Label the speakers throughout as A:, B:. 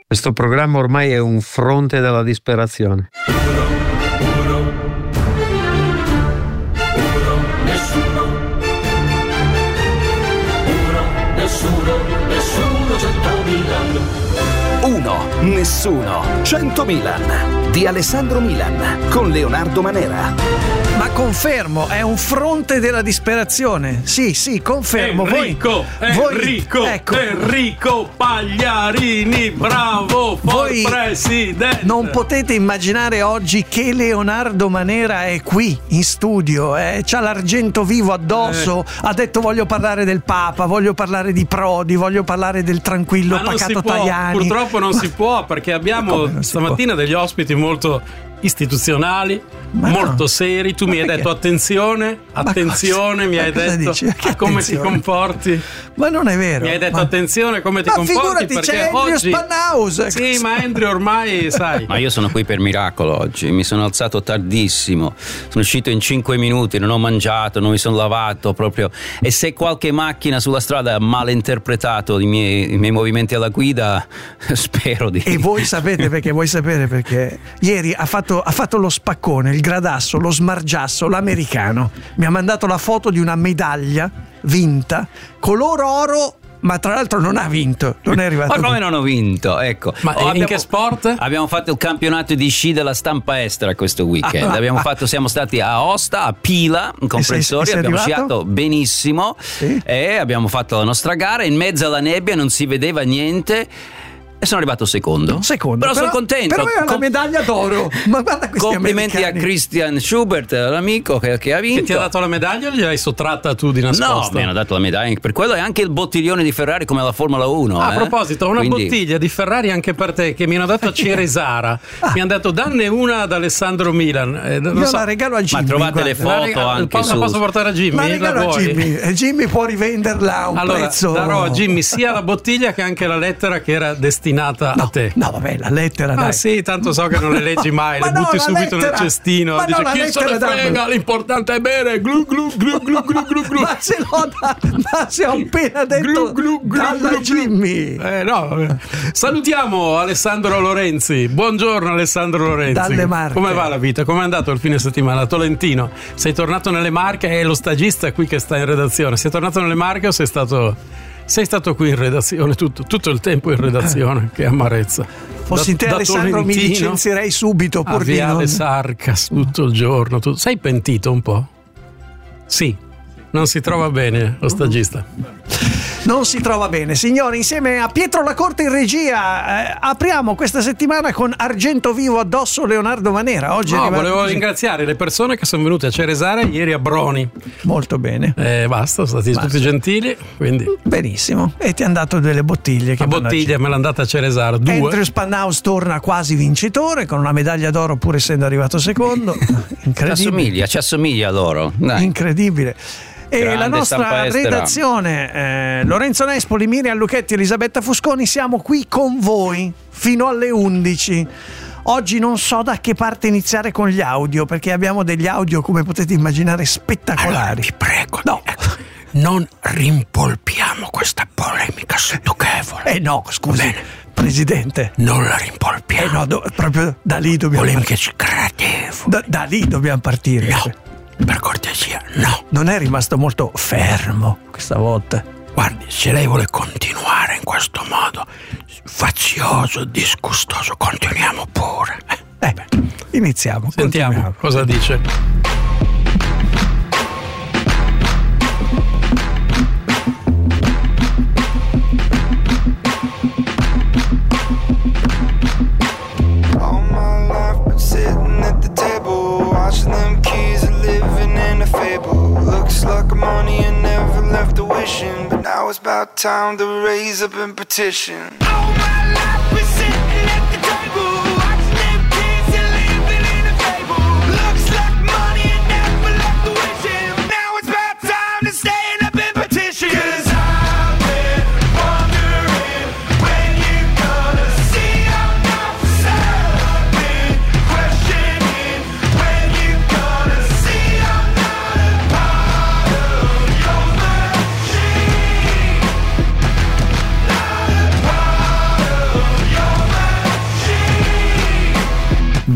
A: Questo programma ormai è un fronte della disperazione.
B: Uno, nessuno, 100 Milan di Alessandro Milan con Leonardo Manera.
C: Ma confermo, è un fronte della disperazione. Sì, confermo.
D: Enrico Pagliarini, bravo,
C: voi
D: presidente.
C: Non potete immaginare oggi che Leonardo Manera è qui in studio, c'ha l'argento vivo addosso, ha detto voglio parlare del Papa, voglio parlare di Prodi, voglio parlare del tranquillo pacato Tajani.
D: Purtroppo non si può, perché abbiamo stamattina degli ospiti molto istituzionali, molto seri. Tu mi hai detto attenzione, mi hai detto come ti comporti.
C: Ma non è vero.
D: Mi hai detto attenzione come ti comporti,
C: figurati,
D: perché
C: c'è
D: oggi
C: Spanhaus.
D: Sì, ma Andrew ormai sai.
E: Ma io sono qui per miracolo oggi, mi sono alzato tardissimo, sono uscito in 5 minuti, non ho mangiato, non mi sono lavato proprio, e se qualche macchina sulla strada ha malinterpretato i miei movimenti alla guida, spero di...
C: E voi sapete perché ieri ha fatto lo spaccone, il gradasso, lo smargiasso, l'americano. Mi ha mandato la foto di una medaglia vinta, color oro, ma tra l'altro non ha vinto, non è arrivato.
E: Ma come non ho vinto? Ecco.
D: Ma in che sport?
E: Abbiamo fatto il campionato di sci della stampa estera questo weekend. Siamo stati a Aosta, a Pila, in comprensorio, abbiamo sciato benissimo, sì. E abbiamo fatto la nostra gara. In mezzo alla nebbia non si vedeva niente. E sono arrivato secondo. Però sono contento.
C: Però aveva la medaglia d'oro. Ma guarda questi
E: complimenti
C: americani.
E: A Christian Schubert, l'amico che ha vinto.
D: Che ti ha dato la medaglia o gliel'hai sottratta tu di nascosto?
E: No, mi hanno dato la medaglia. Per quello è anche il bottiglione di Ferrari come alla Formula 1.
D: A proposito, una bottiglia di Ferrari anche per te che mi hanno dato a Ceresara. Mi hanno detto danne una ad Alessandro Milan.
C: La regalo a Jimmy.
E: Ma trovate le foto anche su.
D: La posso portare a Jimmy?
C: La regalo a Jimmy. E Jimmy può rivenderla a un prezzo.
D: Darò a Jimmy sia la bottiglia che anche la lettera che era destinata a te.
C: No, vabbè, la lettera.
D: Ah, sì, tanto so che non le leggi mai, le butti subito nel cestino.
C: Ma
D: dice chi se ne frega, l'importante è bere. Glu glu glu glu glu glu glu.
C: Ma se ho appena detto dalla Jimmy.
D: No, vabbè. Salutiamo Alessandro Lorenzi. Buongiorno Alessandro Lorenzi.
C: Dalle Marche.
D: Come va la vita? Come è andato il fine settimana? Tolentino, sei tornato nelle Marche? È lo stagista qui che sta in redazione. Sei tornato nelle Marche o sei stato qui in redazione tutto il tempo in redazione? Che amarezza.
C: Fossi te Alessandro mi licenzierei subito
D: a Viale Sarcas tutto il giorno. Sei pentito un po'? Sì, non si trova bene lo stagista.
C: Non si trova bene. Signori, insieme a Pietro Lacorte in regia apriamo questa settimana con argento vivo addosso Leonardo Manera. Oggi
D: volevo ringraziare le persone che sono venute a Ceresare ieri a Broni.
C: Molto bene.
D: Basta, sono stati tutti gentili, quindi.
C: Benissimo. E ti hanno dato delle bottiglie.
D: La bottiglia me l'ha andata a Ceresare, 2.
C: Andrew Spanhaus torna quasi vincitore con una medaglia d'oro pur essendo arrivato secondo. Incredibile.
E: Ci assomiglia l'oro. Dai.
C: Incredibile. E grande la nostra redazione, Lorenzo Nespoli, Miriam Lucchetti, Elisabetta Fusconi, siamo qui con voi fino alle 11. Oggi non so da che parte iniziare con gli audio, perché abbiamo degli audio, come potete immaginare, spettacolari.
B: Allora, vi prego, non rimpolpiamo questa polemica stucchevole.
C: No, scusi. Bene. Presidente,
B: non la rimpolpiamo.
C: Proprio da lì dobbiamo
B: polemiche gradevoli.
C: Da lì dobbiamo partire.
B: No. Per cortesia, no.
C: Non è rimasto molto fermo questa volta.
B: Guardi, se lei vuole continuare in questo modo fazioso, disgustoso, continuiamo pure.
C: Iniziamo.
D: Sentiamo cosa dice.
F: Like money and never left a wishing, but now it's about time to raise up and petition. All my life been sitting at the table, watching them kids and living in a fable. Looks like money and never left a wishing, but now it's about time to stand up and petition. 'Cause I've been wondering when you gonna see I'm not for sale. I've been questioning when you gonna see I'm not a part of your machine. Not a part of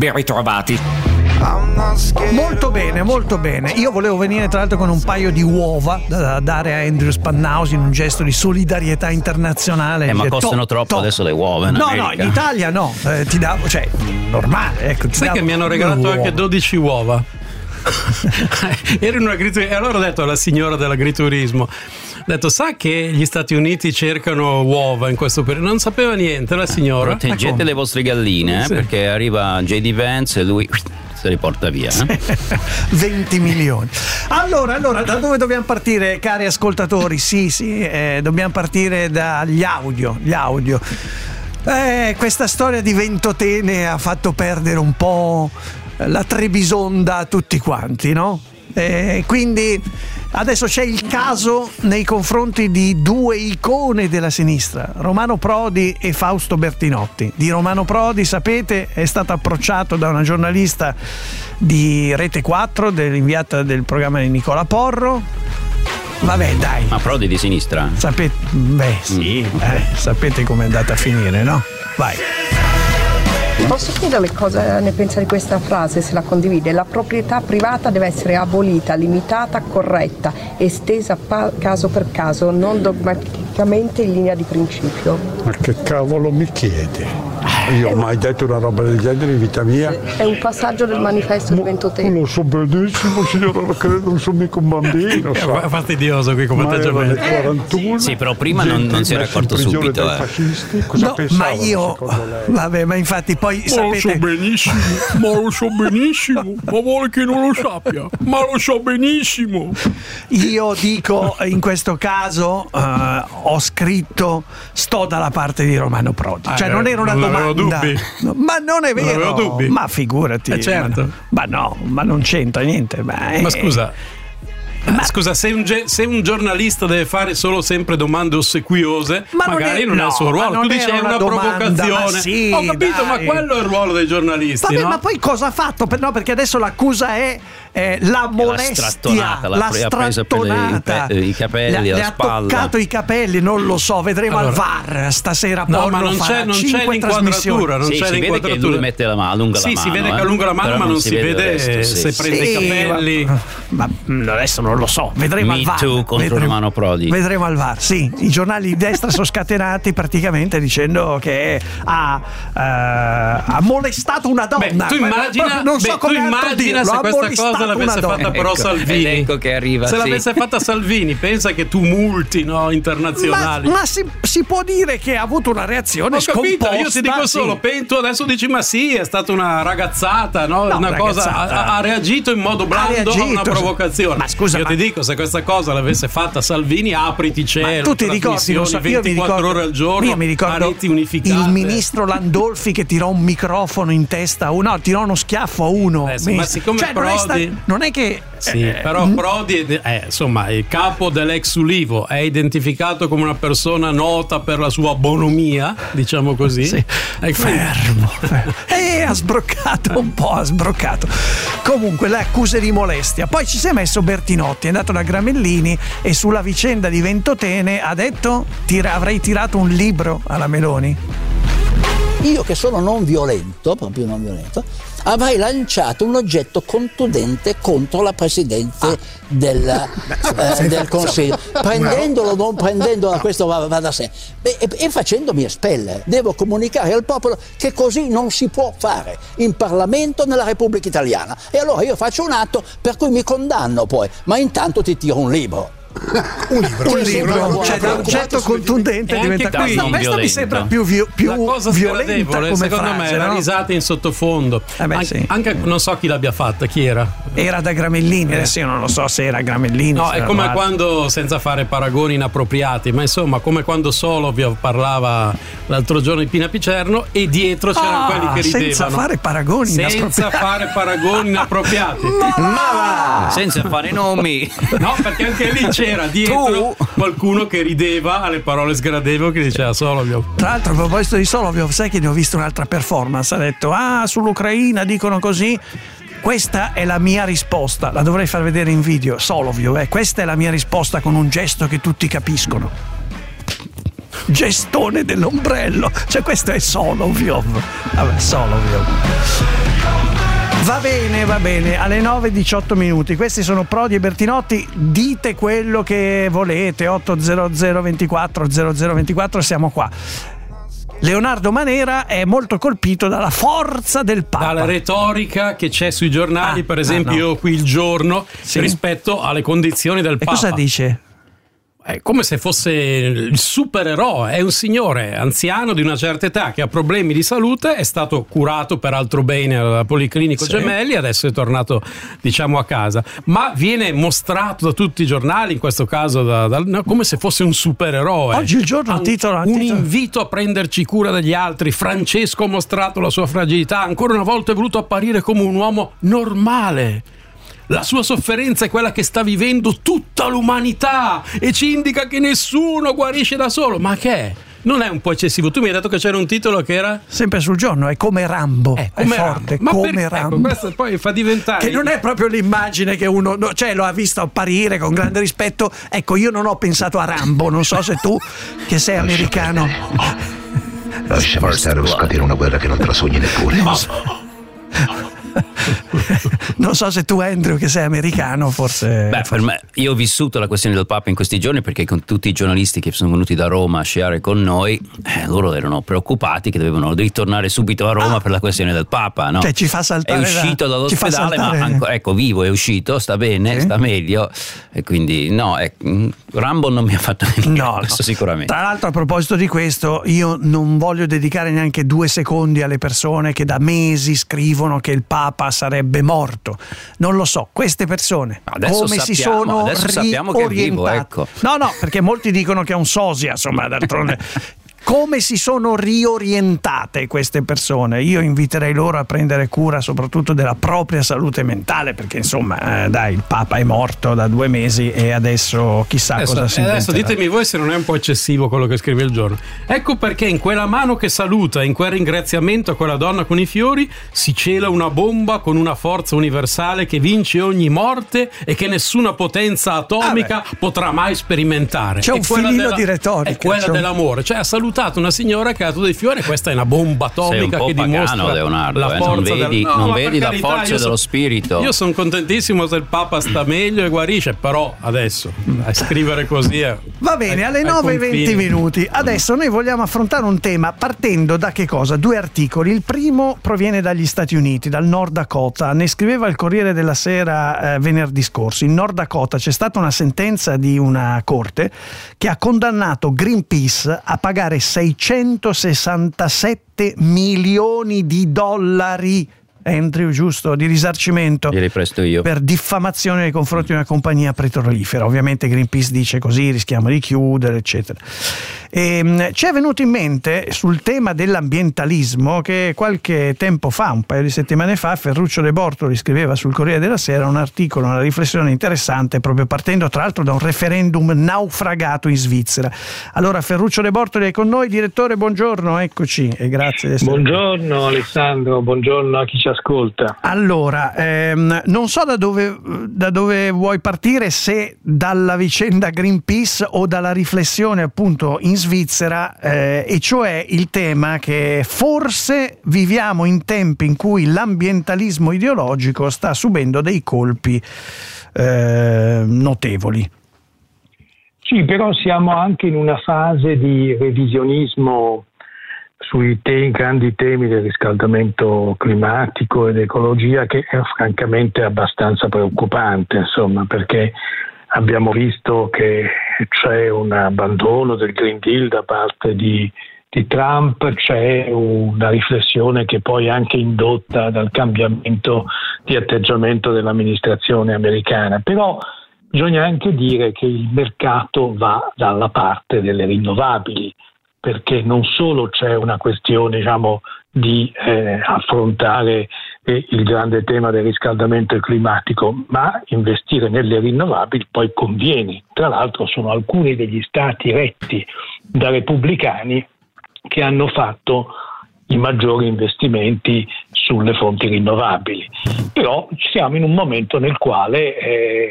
G: Ben ritrovati.
C: Molto bene, molto bene. Io volevo venire tra l'altro con un paio di uova da dare a Andrew Spannausi in un gesto di solidarietà internazionale.
E: Ma costano troppo adesso le uova in America.
C: No, in Italia no, ti davo, cioè normale, ecco.
D: Sai che mi hanno regalato anche 12 uova. Ero in un agriturismo e allora ho detto alla signora dell'agriturismo, ho detto, sa che gli Stati Uniti cercano uova in questo periodo? Non sapeva niente la signora.
E: Proteggete le vostre galline,
D: sì,
E: perché arriva J.D. Vance e lui se li porta via.
C: 20 milioni. Allora, da dove dobbiamo partire, cari ascoltatori? Sì, dobbiamo partire dagli audio. Questa storia di Ventotene ha fatto perdere un po' la Trebisonda a tutti quanti, no? Quindi adesso c'è il caso nei confronti di due icone della sinistra, Romano Prodi e Fausto Bertinotti. Di Romano Prodi, sapete, è stato approcciato da una giornalista di Rete 4, dell'inviata del programma di Nicola Porro. Vabbè, dai.
E: Ma Prodi di sinistra?
C: Sapete, sapete com'è andata a finire, no? Vai.
H: Posso chiederle cosa ne pensa di questa frase, se la condivide? La proprietà privata deve essere abolita, limitata, corretta, estesa caso per caso, non dogmaticamente in linea di principio.
B: Ma che cavolo mi chiede? Io ho mai detto una roba del genere in vita mia?
H: È un passaggio del manifesto di Ventotene.
B: Lo so benissimo, signora, credo, non sono mica un bambino.
D: È fastidioso qui come atteggiamento.
B: 41,
E: sì, però prima non si era accorto subito.
B: Cosa
C: ma io, vabbè, ma infatti poi sapete...
B: Lo so benissimo, ma vuole che non lo sappia, ma lo so benissimo.
C: Io dico, in questo caso ho scritto, sto dalla parte di Romano Prodi, cioè non era una domanda, ma non è vero, ma figurati,
D: certo.
C: ma no, ma non c'entra niente.
D: Ma scusa, se un giornalista deve fare solo sempre domande ossequiose, magari non è il suo ruolo. Tu dici è una provocazione.
C: Sì,
D: ho capito, ma quello è il ruolo dei giornalisti.
C: Vabbè,
D: no?
C: ma poi cosa ha fatto? No, perché adesso l'accusa è la molestia, la strattonata.
E: I capelli,
C: le
E: la
C: ha
E: spalla.
C: toccato i capelli, non lo so, vedremo al VAR stasera.
D: No, ma non c'è l'inquadratura. Non c'è
E: si vede che lui mette allunga la mano.
D: Sì, si vede che allunga la mano, ma non si vede se prende i capelli.
C: Ma adesso non lo so, vedremo al VAR.
E: Me Too contro Romano Prodi.
C: Vedremo al VAR. Sì, i giornali di destra sono scatenati praticamente dicendo che ha molestato una donna.
D: Beh, tu immagina se questa cosa l'avesse fatta però Salvini.
E: Ecco che arriva.
D: Se l'avesse fatta Salvini, pensa che tumulti internazionali.
C: Ma si può dire che ha avuto una reazione scomposta.
D: Ho capito, io ti dico solo, tu adesso dici ma sì, è stata una ragazzata, no? Una
C: ragazzata.
D: Cosa, ha reagito in modo blando a una provocazione.
C: Ma scusa,
D: io ti dico, se questa cosa l'avesse fatta Salvini, apriti cielo,
C: tu ti ricordi,
D: 24 ore al giorno,
C: io mi ricordo
D: reti unificate.
C: Il ministro Landolfi che tirò un microfono in testa tirò uno schiaffo a uno.
D: Ma siccome Prodi
C: non è che
D: sì, però Prodi insomma, il capo dell'ex Ulivo è identificato come una persona nota per la sua bonomia, diciamo così.
C: Sì. Fermo. Ha sbroccato un po', comunque le accuse di molestia. Poi ci si è messo Bertinotti, è andato da Gramellini e sulla vicenda di Ventotene ha detto avrei tirato un libro alla Meloni.
I: Io che sono non violento, proprio non violento, avrei lanciato un oggetto contundente contro la Presidente del Consiglio, prendendolo o non prendendolo, questo va da sé, e facendomi espellere. Devo comunicare al popolo che così non si può fare in Parlamento nella Repubblica Italiana, e allora io faccio un atto per cui mi condanno poi, ma intanto ti tiro un libro.
C: Un libro, cioè da oggetto contundente diventa questa mi sembra più
D: la cosa
C: violenta come
D: secondo
C: frase,
D: me è la risata in sottofondo. Anche non so chi l'abbia fatta, chi era da
C: Gramellini, adesso io non lo so se era Gramellini.
D: No, è come quando, senza fare paragoni inappropriati, ma insomma come quando Soloviev parlava l'altro giorno di Pina Picerno e dietro c'erano quelli che ridevano
C: senza fare paragoni
D: inappropriati.
E: Ma senza fare nomi,
D: no, perché anche lì c'era dietro qualcuno che rideva alle parole sgradevoli che diceva Soloviev.
C: Tra l'altro, a proposito di Soloviev, sai che ne ho visto un'altra performance, ha detto sull'Ucraina dicono così. Questa è la mia risposta, la dovrei far vedere in video. Soloviev, questa è la mia risposta con un gesto che tutti capiscono. gestone dell'ombrello. Cioè questo è Solovyov. Vabbè, Solovyov. Va bene, alle 9:18. Questi sono Prodi e Bertinotti. Dite quello che volete. 800 24 0024, siamo qua. Leonardo Manera è molto colpito dalla forza del Papa,
D: dalla retorica che c'è sui giornali, per esempio io qui Il Giorno, rispetto alle condizioni del Papa.
C: Cosa dice?
D: È come se fosse il supereroe, è un signore anziano di una certa età che ha problemi di salute, è stato curato peraltro bene al Policlinico Gemelli, adesso è tornato diciamo a casa, ma viene mostrato da tutti i giornali, in questo caso come se fosse un supereroe.
C: Oggi Il Giorno titola
D: un invito a prenderci cura degli altri. Francesco ha mostrato la sua fragilità, ancora una volta è voluto apparire come un uomo normale. La sua sofferenza è quella che sta vivendo tutta l'umanità e ci indica che nessuno guarisce da solo. Ma che è? Non è un po' eccessivo? Tu mi hai detto che c'era un titolo che era?
C: Sempre sul Giorno, è come Rambo. È forte,
D: Rambo.
C: come Rambo.
D: Ecco, questo poi fa diventare...
C: Che non è proprio l'immagine che uno... cioè lo ha visto apparire con grande rispetto. Ecco, io non ho pensato a Rambo, non so se tu, che sei americano...
G: Lasciamo stare o scadere una guerra che non te la sogni neppure.
C: Non so se tu, Andrew, che sei americano, forse.
E: Per me, io ho vissuto la questione del Papa in questi giorni, perché con tutti i giornalisti che sono venuti da Roma a sciare con noi, loro erano preoccupati che dovevano ritornare subito a Roma per la questione del Papa, no?
C: Cioè ci fa saltare.
E: È uscito dall'ospedale, ma ecco, vivo, è uscito, sta bene, sta meglio, e quindi Rambo non mi ha fatto venire, questo sicuramente.
C: Tra l'altro, a proposito di questo, io non voglio dedicare neanche 2 secondi alle persone che da mesi scrivono che il Papa sarebbe morto. Non lo so, queste persone come si sono riorientate.
E: Ecco.
C: No, perché molti dicono che è un sosia, insomma, d'altronde. Come si sono riorientate queste persone? Io inviterei loro a prendere cura soprattutto della propria salute mentale, perché insomma il Papa è morto da 2 mesi e adesso chissà cosa si inventerà.
D: Adesso ditemi voi se non è un po' eccessivo quello che scrive Il Giorno. Ecco perché in quella mano che saluta, in quel ringraziamento a quella donna con i fiori, si cela una bomba con una forza universale che vince ogni morte e che nessuna potenza atomica potrà mai sperimentare.
C: C'è un filino di retorica.
D: È quella dell'amore, cioè ha salutato una signora che ha dato dei fiori, questa è una bomba atomica che dimostra
E: Leonardo,
D: la forza
E: non vedi la forza dello spirito.
D: Io sono contentissimo se il Papa sta meglio e guarisce, però adesso a scrivere così
C: va bene, alle 9:20. Adesso noi vogliamo affrontare un tema partendo da che cosa? 2 articoli. Il primo proviene dagli Stati Uniti, dal Nord Dakota. Ne scriveva il Corriere della Sera venerdì scorso. In Nord Dakota c'è stata una sentenza di una corte che ha condannato Greenpeace a pagare $667 milioni Andrew, giusto, di risarcimento per diffamazione nei confronti di una compagnia petrolifera. Ovviamente Greenpeace dice così rischiamo di chiudere, eccetera. Ci è venuto in mente sul tema dell'ambientalismo che qualche tempo fa, un paio di settimane fa, Ferruccio De Bortoli scriveva sul Corriere della Sera un articolo, una riflessione interessante, proprio partendo tra l'altro da un referendum naufragato in Svizzera. Allora Ferruccio De Bortoli è con noi. Direttore, buongiorno, eccoci e grazie di essere
J: Buongiorno Alessandro, buongiorno a chi ci ascolta.
C: Allora, non so da dove vuoi partire, se dalla vicenda Greenpeace o dalla riflessione appunto in Svizzera, e cioè il tema che forse viviamo in tempi in cui l'ambientalismo ideologico sta subendo dei colpi notevoli.
J: Sì, però siamo anche in una fase di revisionismo sui grandi temi del riscaldamento climatico ed ecologia, che è francamente abbastanza preoccupante, insomma, perché abbiamo visto che c'è un abbandono del Green Deal da parte di Trump, c'è una riflessione che poi è anche indotta dal cambiamento di atteggiamento dell'amministrazione americana, però bisogna anche dire che il mercato va dalla parte delle rinnovabili, perché non solo c'è una questione, di affrontare il grande tema del riscaldamento climatico, ma investire nelle rinnovabili poi conviene. Tra l'altro sono alcuni degli stati retti da repubblicani che hanno fatto i maggiori investimenti sulle fonti rinnovabili. Però siamo in un momento nel quale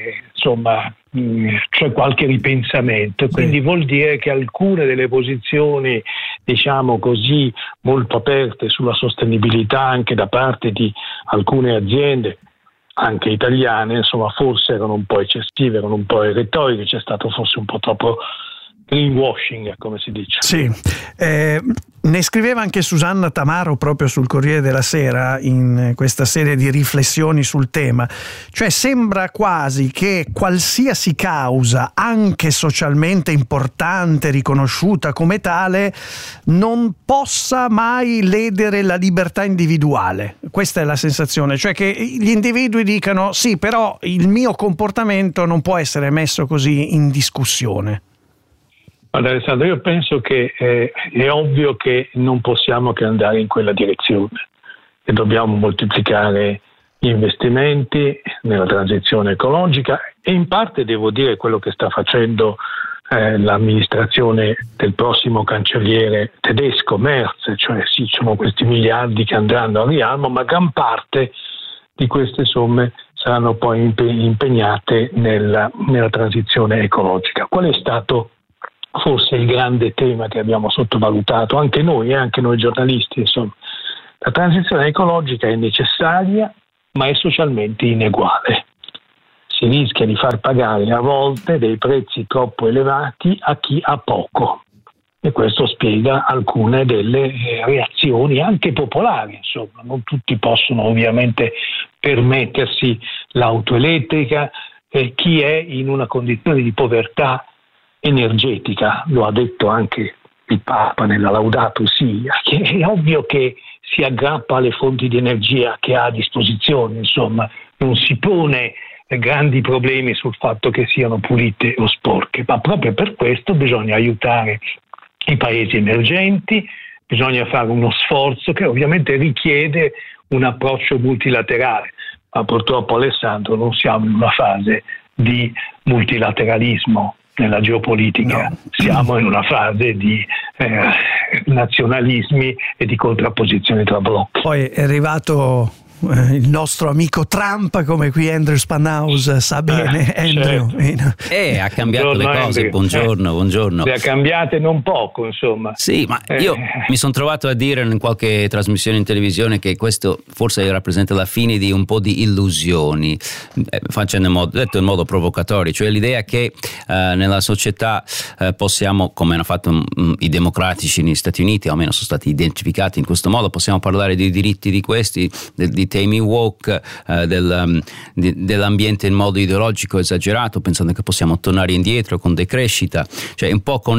J: insomma c'è qualche ripensamento, quindi vuol dire che alcune delle posizioni, diciamo così, molto aperte sulla sostenibilità anche da parte di alcune aziende anche italiane, insomma, forse erano un po' eccessive, erano un po' retoriche, c'è stato forse un po' troppo greenwashing, come si dice.
C: Sì, ne scriveva anche Susanna Tamaro proprio sul Corriere della Sera in questa serie di riflessioni sul tema, cioè sembra quasi che qualsiasi causa, anche socialmente importante, riconosciuta come tale, non possa mai ledere la libertà individuale. Questa è la sensazione, cioè che gli individui dicano sì, però il mio comportamento non può essere messo così in discussione.
J: Allora, Alessandro, io penso che è ovvio che non possiamo che andare in quella direzione e dobbiamo moltiplicare gli investimenti nella transizione ecologica e in parte devo dire quello che sta facendo l'amministrazione del prossimo cancelliere tedesco Merz, cioè sì, ci sono questi miliardi che andranno al riarmo, ma gran parte di queste somme saranno poi impegnate nella transizione ecologica. Qual è stato forse il grande tema che abbiamo sottovalutato, anche noi giornalisti, insomma? La transizione ecologica è necessaria, ma è socialmente ineguale. Si rischia di far pagare a volte dei prezzi troppo elevati a chi ha poco. E questo spiega alcune delle reazioni anche popolari, insomma. Non tutti possono ovviamente permettersi l'auto elettrica, chi è in una condizione di povertà energetica, lo ha detto anche il Papa nella Laudato Si, che è ovvio che si aggrappa alle fonti di energia che ha a disposizione, insomma, non si pone grandi problemi sul fatto che siano pulite o sporche, ma proprio per questo bisogna aiutare i paesi emergenti, bisogna fare uno sforzo che ovviamente richiede un approccio multilaterale, ma purtroppo, Alessandro, non siamo in una fase di multilateralismo nella geopolitica, no. Siamo in una fase di nazionalismi e di contrapposizioni tra blocchi.
C: Poi è arrivato il nostro amico Trump, come qui Andrew Spanhaus sa bene. Andrew,
E: certo. Ha cambiato le cose. Buongiorno.
J: Le ha cambiate non poco, insomma.
E: Sì, ma io mi sono trovato a dire in qualche trasmissione in televisione che questo forse rappresenta la fine di un po' di illusioni, detto in modo provocatorio, cioè l'idea che nella società possiamo, come hanno fatto i democratici negli Stati Uniti, o almeno sono stati identificati in questo modo, possiamo parlare dei diritti di questi, di temi woke, dell'ambiente in modo ideologico esagerato, pensando che possiamo tornare indietro con decrescita, cioè un po' con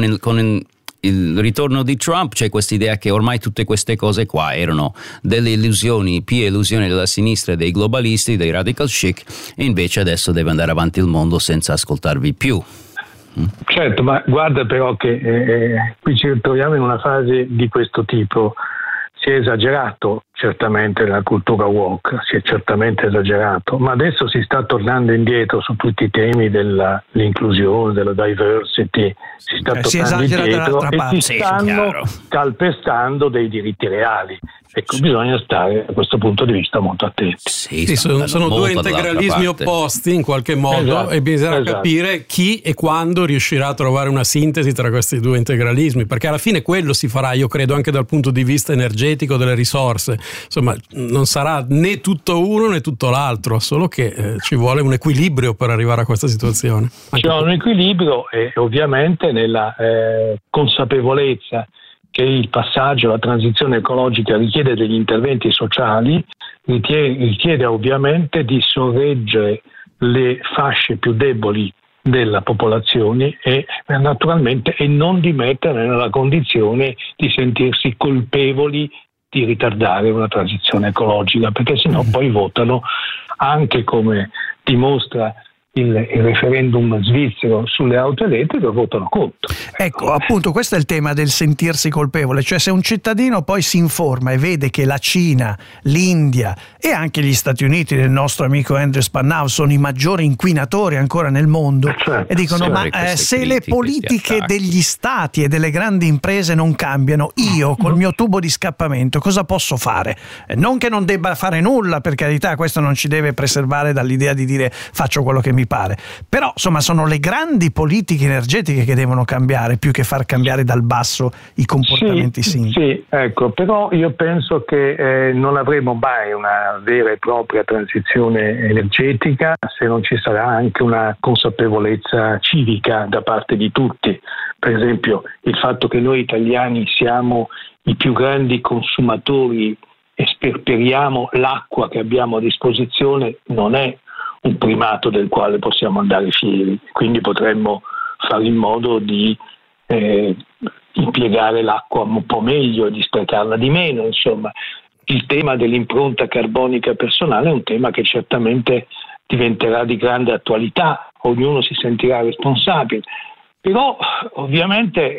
E: il ritorno di Trump c'è questa idea che ormai tutte queste cose qua erano delle illusioni, pie illusioni della sinistra e dei globalisti, dei radical chic, e invece adesso deve andare avanti il mondo senza ascoltarvi più.
J: Certo, ma guarda però che qui ci troviamo in una fase di questo tipo. Si è esagerato certamente nella cultura woke, si è certamente esagerato, ma adesso si sta tornando indietro su tutti i temi dell'inclusione, della diversity, si sta tornando indietro e si stanno calpestando dei diritti reali. Ecco, bisogna stare da questo punto di vista molto attenti.
D: Sì, sono due integralismi opposti in qualche modo, esatto, e bisogna capire chi e quando riuscirà a trovare una sintesi tra questi due integralismi, perché alla fine quello si farà, io credo, anche dal punto di vista energetico delle risorse. Insomma, non sarà né tutto uno né tutto l'altro, solo che ci vuole un equilibrio per arrivare a questa situazione.
J: C'è un equilibrio e ovviamente nella consapevolezza che il passaggio alla transizione ecologica richiede degli interventi sociali, richiede ovviamente di sorreggere le fasce più deboli della popolazione e naturalmente non di mettere nella condizione di sentirsi colpevoli di ritardare una transizione ecologica, perché sennò poi votano, anche come dimostra il referendum svizzero sulle auto elettriche, votano contro.
C: Ecco, appunto, questo è il tema del sentirsi colpevole, cioè se un cittadino poi si informa e vede che la Cina, l'India e anche gli Stati Uniti del nostro amico Andrew Spanhaus sono i maggiori inquinatori ancora nel mondo, certo, e dicono se le politiche degli stati e delle grandi imprese non cambiano, io col mio tubo di scappamento cosa posso fare? Non che non debba fare nulla, per carità, questo non ci deve preservare dall'idea di dire faccio quello che mi mi pare. Però insomma sono le grandi politiche energetiche che devono cambiare più che far cambiare dal basso i comportamenti singoli.
J: Sì, ecco, però io penso che non avremo mai una vera e propria transizione energetica se non ci sarà anche una consapevolezza civica da parte di tutti. Per esempio il fatto che noi italiani siamo i più grandi consumatori e sperperiamo l'acqua che abbiamo a disposizione non è un primato del quale possiamo andare fieri, quindi potremmo fare in modo di impiegare l'acqua un po' meglio e di sprecarla di meno. Insomma, il tema dell'impronta carbonica personale è un tema che certamente diventerà di grande attualità, ognuno si sentirà responsabile, però ovviamente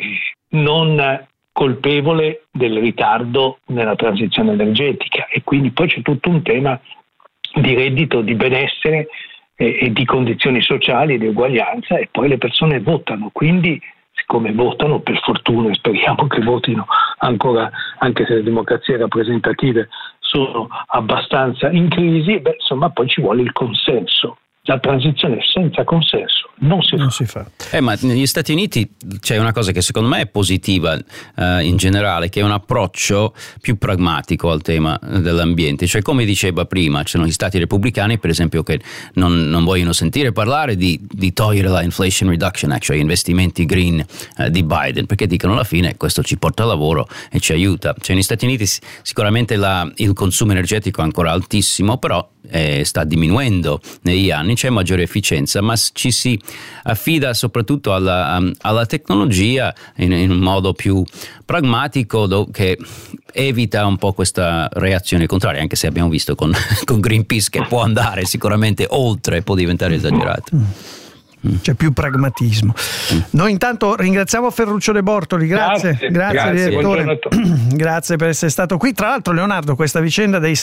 J: non colpevole del ritardo nella transizione energetica, e quindi poi c'è tutto un tema di reddito, di benessere e di condizioni sociali e di uguaglianza, e poi le persone votano, quindi siccome votano, per fortuna, speriamo che votino ancora, anche se le democrazie rappresentative sono abbastanza in crisi, insomma poi ci vuole il consenso. La transizione senza consenso non si fa.
E: Ma negli Stati Uniti c'è una cosa che secondo me è positiva in generale, che è un approccio più pragmatico al tema dell'ambiente. Cioè, come diceva prima, ci sono gli stati repubblicani, per esempio, che non vogliono sentire parlare di togliere la Inflation Reduction Act, cioè investimenti green di Biden, perché dicono alla fine questo ci porta lavoro e ci aiuta. Cioè, negli Stati Uniti sicuramente il consumo energetico è ancora altissimo, però sta diminuendo negli anni, c'è maggiore efficienza, ma ci si affida soprattutto alla tecnologia in un modo più pragmatico, che evita un po' questa reazione contraria, anche se abbiamo visto con Greenpeace che può andare sicuramente oltre, può diventare esagerato.
C: C'è più pragmatismo. Noi intanto ringraziamo Ferruccio De Bortoli, grazie direttore, grazie per essere stato qui. Tra l'altro, Leonardo, questa vicenda dei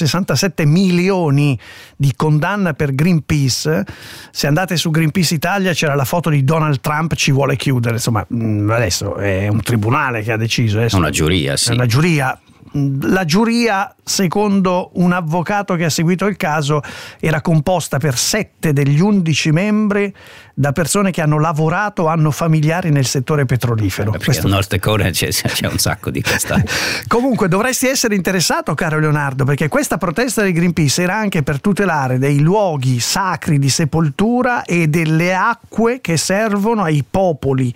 C: 667 milioni di condanna per Greenpeace, se andate su Greenpeace Italia c'era la foto di Donald Trump, ci vuole chiudere, insomma adesso è un tribunale che ha deciso,
E: è una giuria, sì.
C: È una giuria. La giuria, secondo un avvocato che ha seguito il caso, era composta per 7 degli 11 membri da persone che hanno lavorato, hanno familiari nel settore petrolifero.
E: Perché al North Dakota c'è un sacco di questa.
C: Comunque dovresti essere interessato, caro Leonardo, perché questa protesta del Greenpeace era anche per tutelare dei luoghi sacri di sepoltura e delle acque che servono ai popoli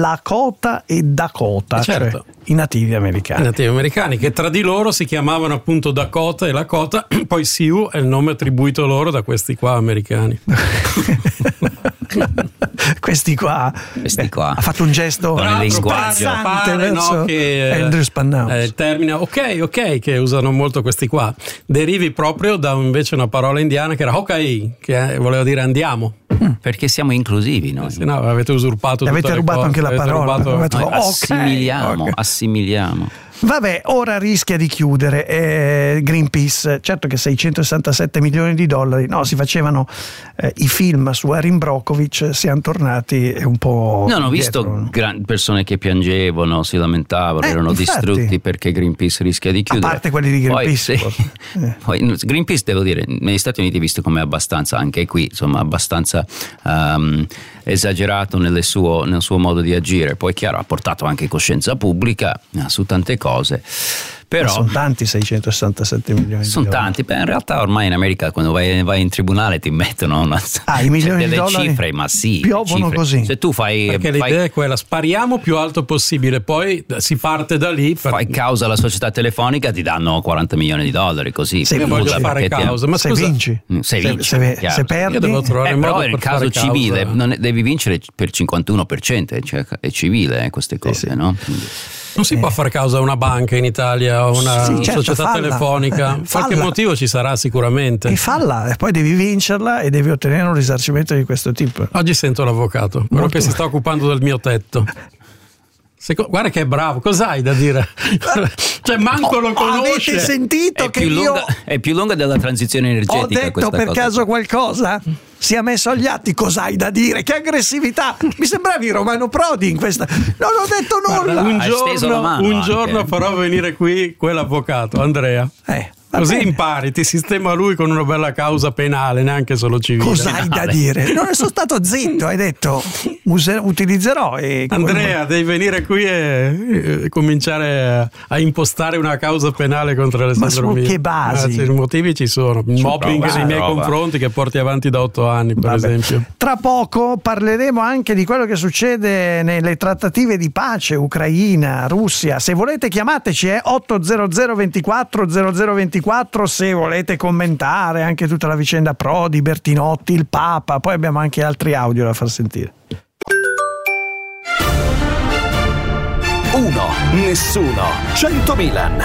C: Lakota e Dakota,
D: certo.
C: Cioè i nativi americani.
D: I nativi americani, che tra di loro si chiamavano appunto Dakota e Lakota, poi Sioux è il nome attribuito loro da questi qua americani.
C: Questi qua ha fatto un gesto
E: spazzante
C: verso Andrew Spannau.
D: Il termine ok che usano molto questi qua derivi proprio da invece una parola indiana che era ok, che voleva dire andiamo.
E: Perché siamo inclusivi noi.
D: No, avete usurpato tutte
C: avete rubato
D: cose,
C: anche la parola.
E: Assimiliamo.
C: Vabbè, ora rischia di chiudere Greenpeace. Certo che 667 milioni di dollari, no, si facevano i film su Erin Brockovich, siamo tornati un po'.
E: No, ho visto persone che piangevano, si lamentavano, erano distrutti perché Greenpeace rischia di chiudere.
C: A parte quelli di Greenpeace.
E: Poi Greenpeace, devo dire, negli Stati Uniti visto come abbastanza, anche qui, insomma, abbastanza esagerato nel suo modo di agire. Poi chiaro, ha portato anche coscienza pubblica su tante cose. Però
C: sono tanti 667 milioni
E: sono
C: di
E: tanti. Beh, in realtà ormai in America quando vai in tribunale ti mettono
C: i milioni
E: delle
C: di dollari
E: cifre, ma sì,
C: piovono
E: cifre.
C: così.
E: Se tu
D: perché l'idea è quella, spariamo più alto possibile, poi si parte da lì.
E: Fai causa alla società telefonica, ti danno 40 milioni di dollari, così.
D: Se voglio fare causa, ma
C: se vinci, se perdi,
D: io devo trovare modo
E: però nel caso civile devi vincere per 51%, cioè è civile queste cose, no?
D: Non si può fare causa a una banca in Italia o una società telefonica. Qualche motivo ci sarà sicuramente.
C: E falla, e poi devi vincerla e devi ottenere un risarcimento di questo tipo.
D: Oggi sento l'avvocato, quello che si sta occupando del mio tetto. Guarda che è bravo, cos'hai da dire? Cioè manco lo conosce.
C: Avete sentito
E: è più lunga della transizione energetica.
C: Ho detto per caso qualcosa? Si è messo agli atti, cos'hai da dire? Che aggressività! Mi sembravi Romano Prodi in questa. Non ho detto nulla.
D: Guarda, un giorno farò venire qui quell'avvocato, Andrea. Così impari, ti sistema lui con una bella causa penale, neanche solo civile.
C: Cosa hai da dire? Non sono stato zitto, hai detto utilizzerò.
D: Andrea, devi venire qui e cominciare a impostare una causa penale contro Alessandro Milo.
C: Ma su che basi?
D: I motivi ci sono. Mobbing nei miei confronti che porti avanti da 8 anni, per esempio.
C: Tra poco parleremo anche di quello che succede nelle trattative di pace Ucraina, Russia. Se volete chiamateci 800 24 0024 se volete commentare anche tutta la vicenda Prodi, Bertinotti, il Papa. Poi abbiamo anche altri audio da far sentire.
K: 1, nessuno, 100 Milan.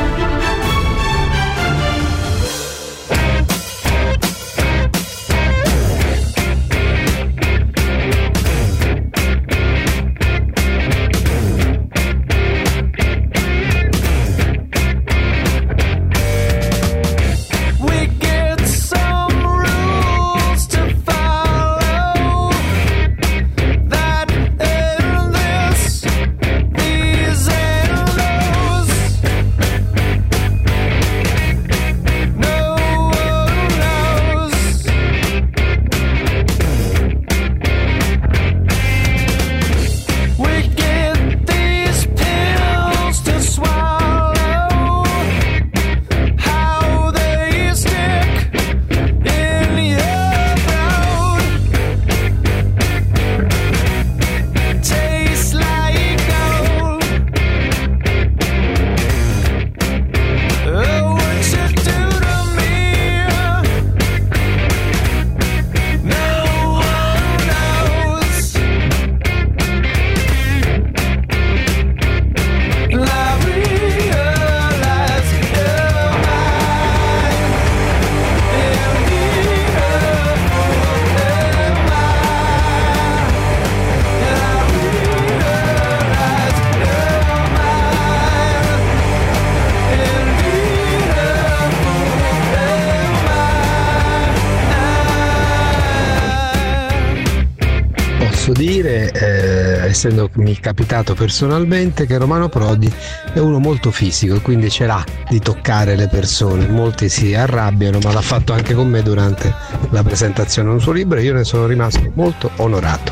L: Dire, essendomi capitato personalmente, che Romano Prodi è uno molto fisico e quindi ce l'ha di toccare le persone. Molti si arrabbiano, ma l'ha fatto anche con me durante la presentazione di un suo libro e io ne sono rimasto molto onorato.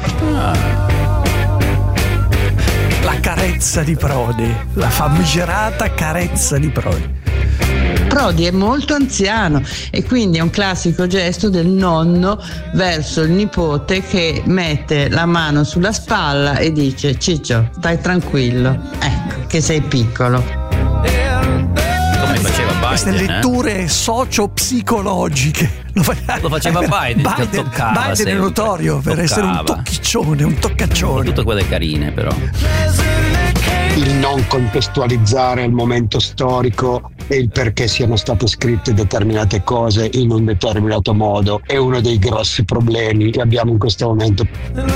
C: La carezza di Prodi, la famigerata carezza di Prodi.
M: Prodi è molto anziano e quindi è un classico gesto del nonno verso il nipote che mette la mano sulla spalla e dice: Ciccio, stai tranquillo, ecco che sei piccolo.
E: Come faceva Biden?
C: Queste letture socio-psicologiche lo
E: faceva Biden.
C: Biden è notorio per essere un tocchiccione, un toccaccione.
E: Tutte quelle carine, però.
N: Il non contestualizzare il momento storico e il perché siano state scritte determinate cose in un determinato modo è uno dei grossi problemi che abbiamo in questo momento.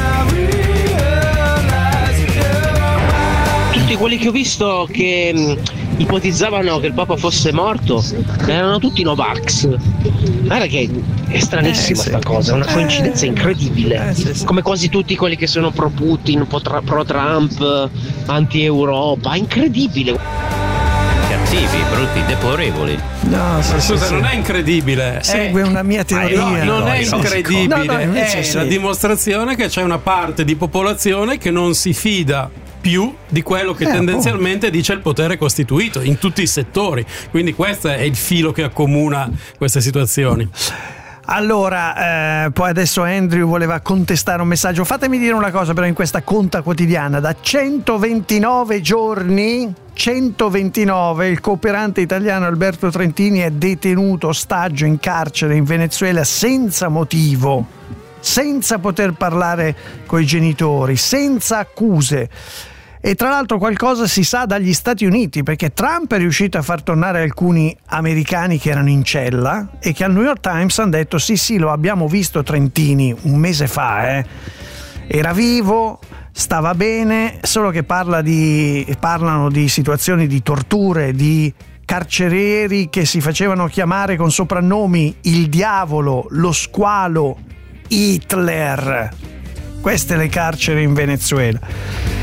O: Tutti quelli che ho visto che ipotizzavano che il Papa fosse morto erano tutti Novax. Guarda che è stranissima sta cosa, è una coincidenza incredibile. Come quasi tutti quelli che sono pro Putin, pro Trump, anti-Europa, incredibile.
E: Cattivi, brutti, deplorevoli.
C: No,
D: scusa, non è incredibile.
C: Segue una mia teoria.
D: Non è incredibile, è la dimostrazione che c'è una parte di popolazione che non si fida più di quello che tendenzialmente dice il potere costituito in tutti i settori. Quindi questo è il filo che accomuna queste situazioni.
C: Allora, poi adesso Andrew voleva contestare un messaggio. Fatemi dire una cosa però in questa conta quotidiana. Da 129 giorni, 129, il cooperante italiano Alberto Trentini è detenuto ostaggio in carcere in Venezuela senza motivo, senza poter parlare coi genitori, senza accuse. E tra l'altro qualcosa si sa dagli Stati Uniti, perché Trump è riuscito a far tornare alcuni americani che erano in cella e che al New York Times hanno detto sì, lo abbiamo visto Trentini un mese fa, era vivo, stava bene, solo che parlano di situazioni di torture, di carcerieri che si facevano chiamare con soprannomi il diavolo, lo squalo, Hitler. Queste le carceri in Venezuela.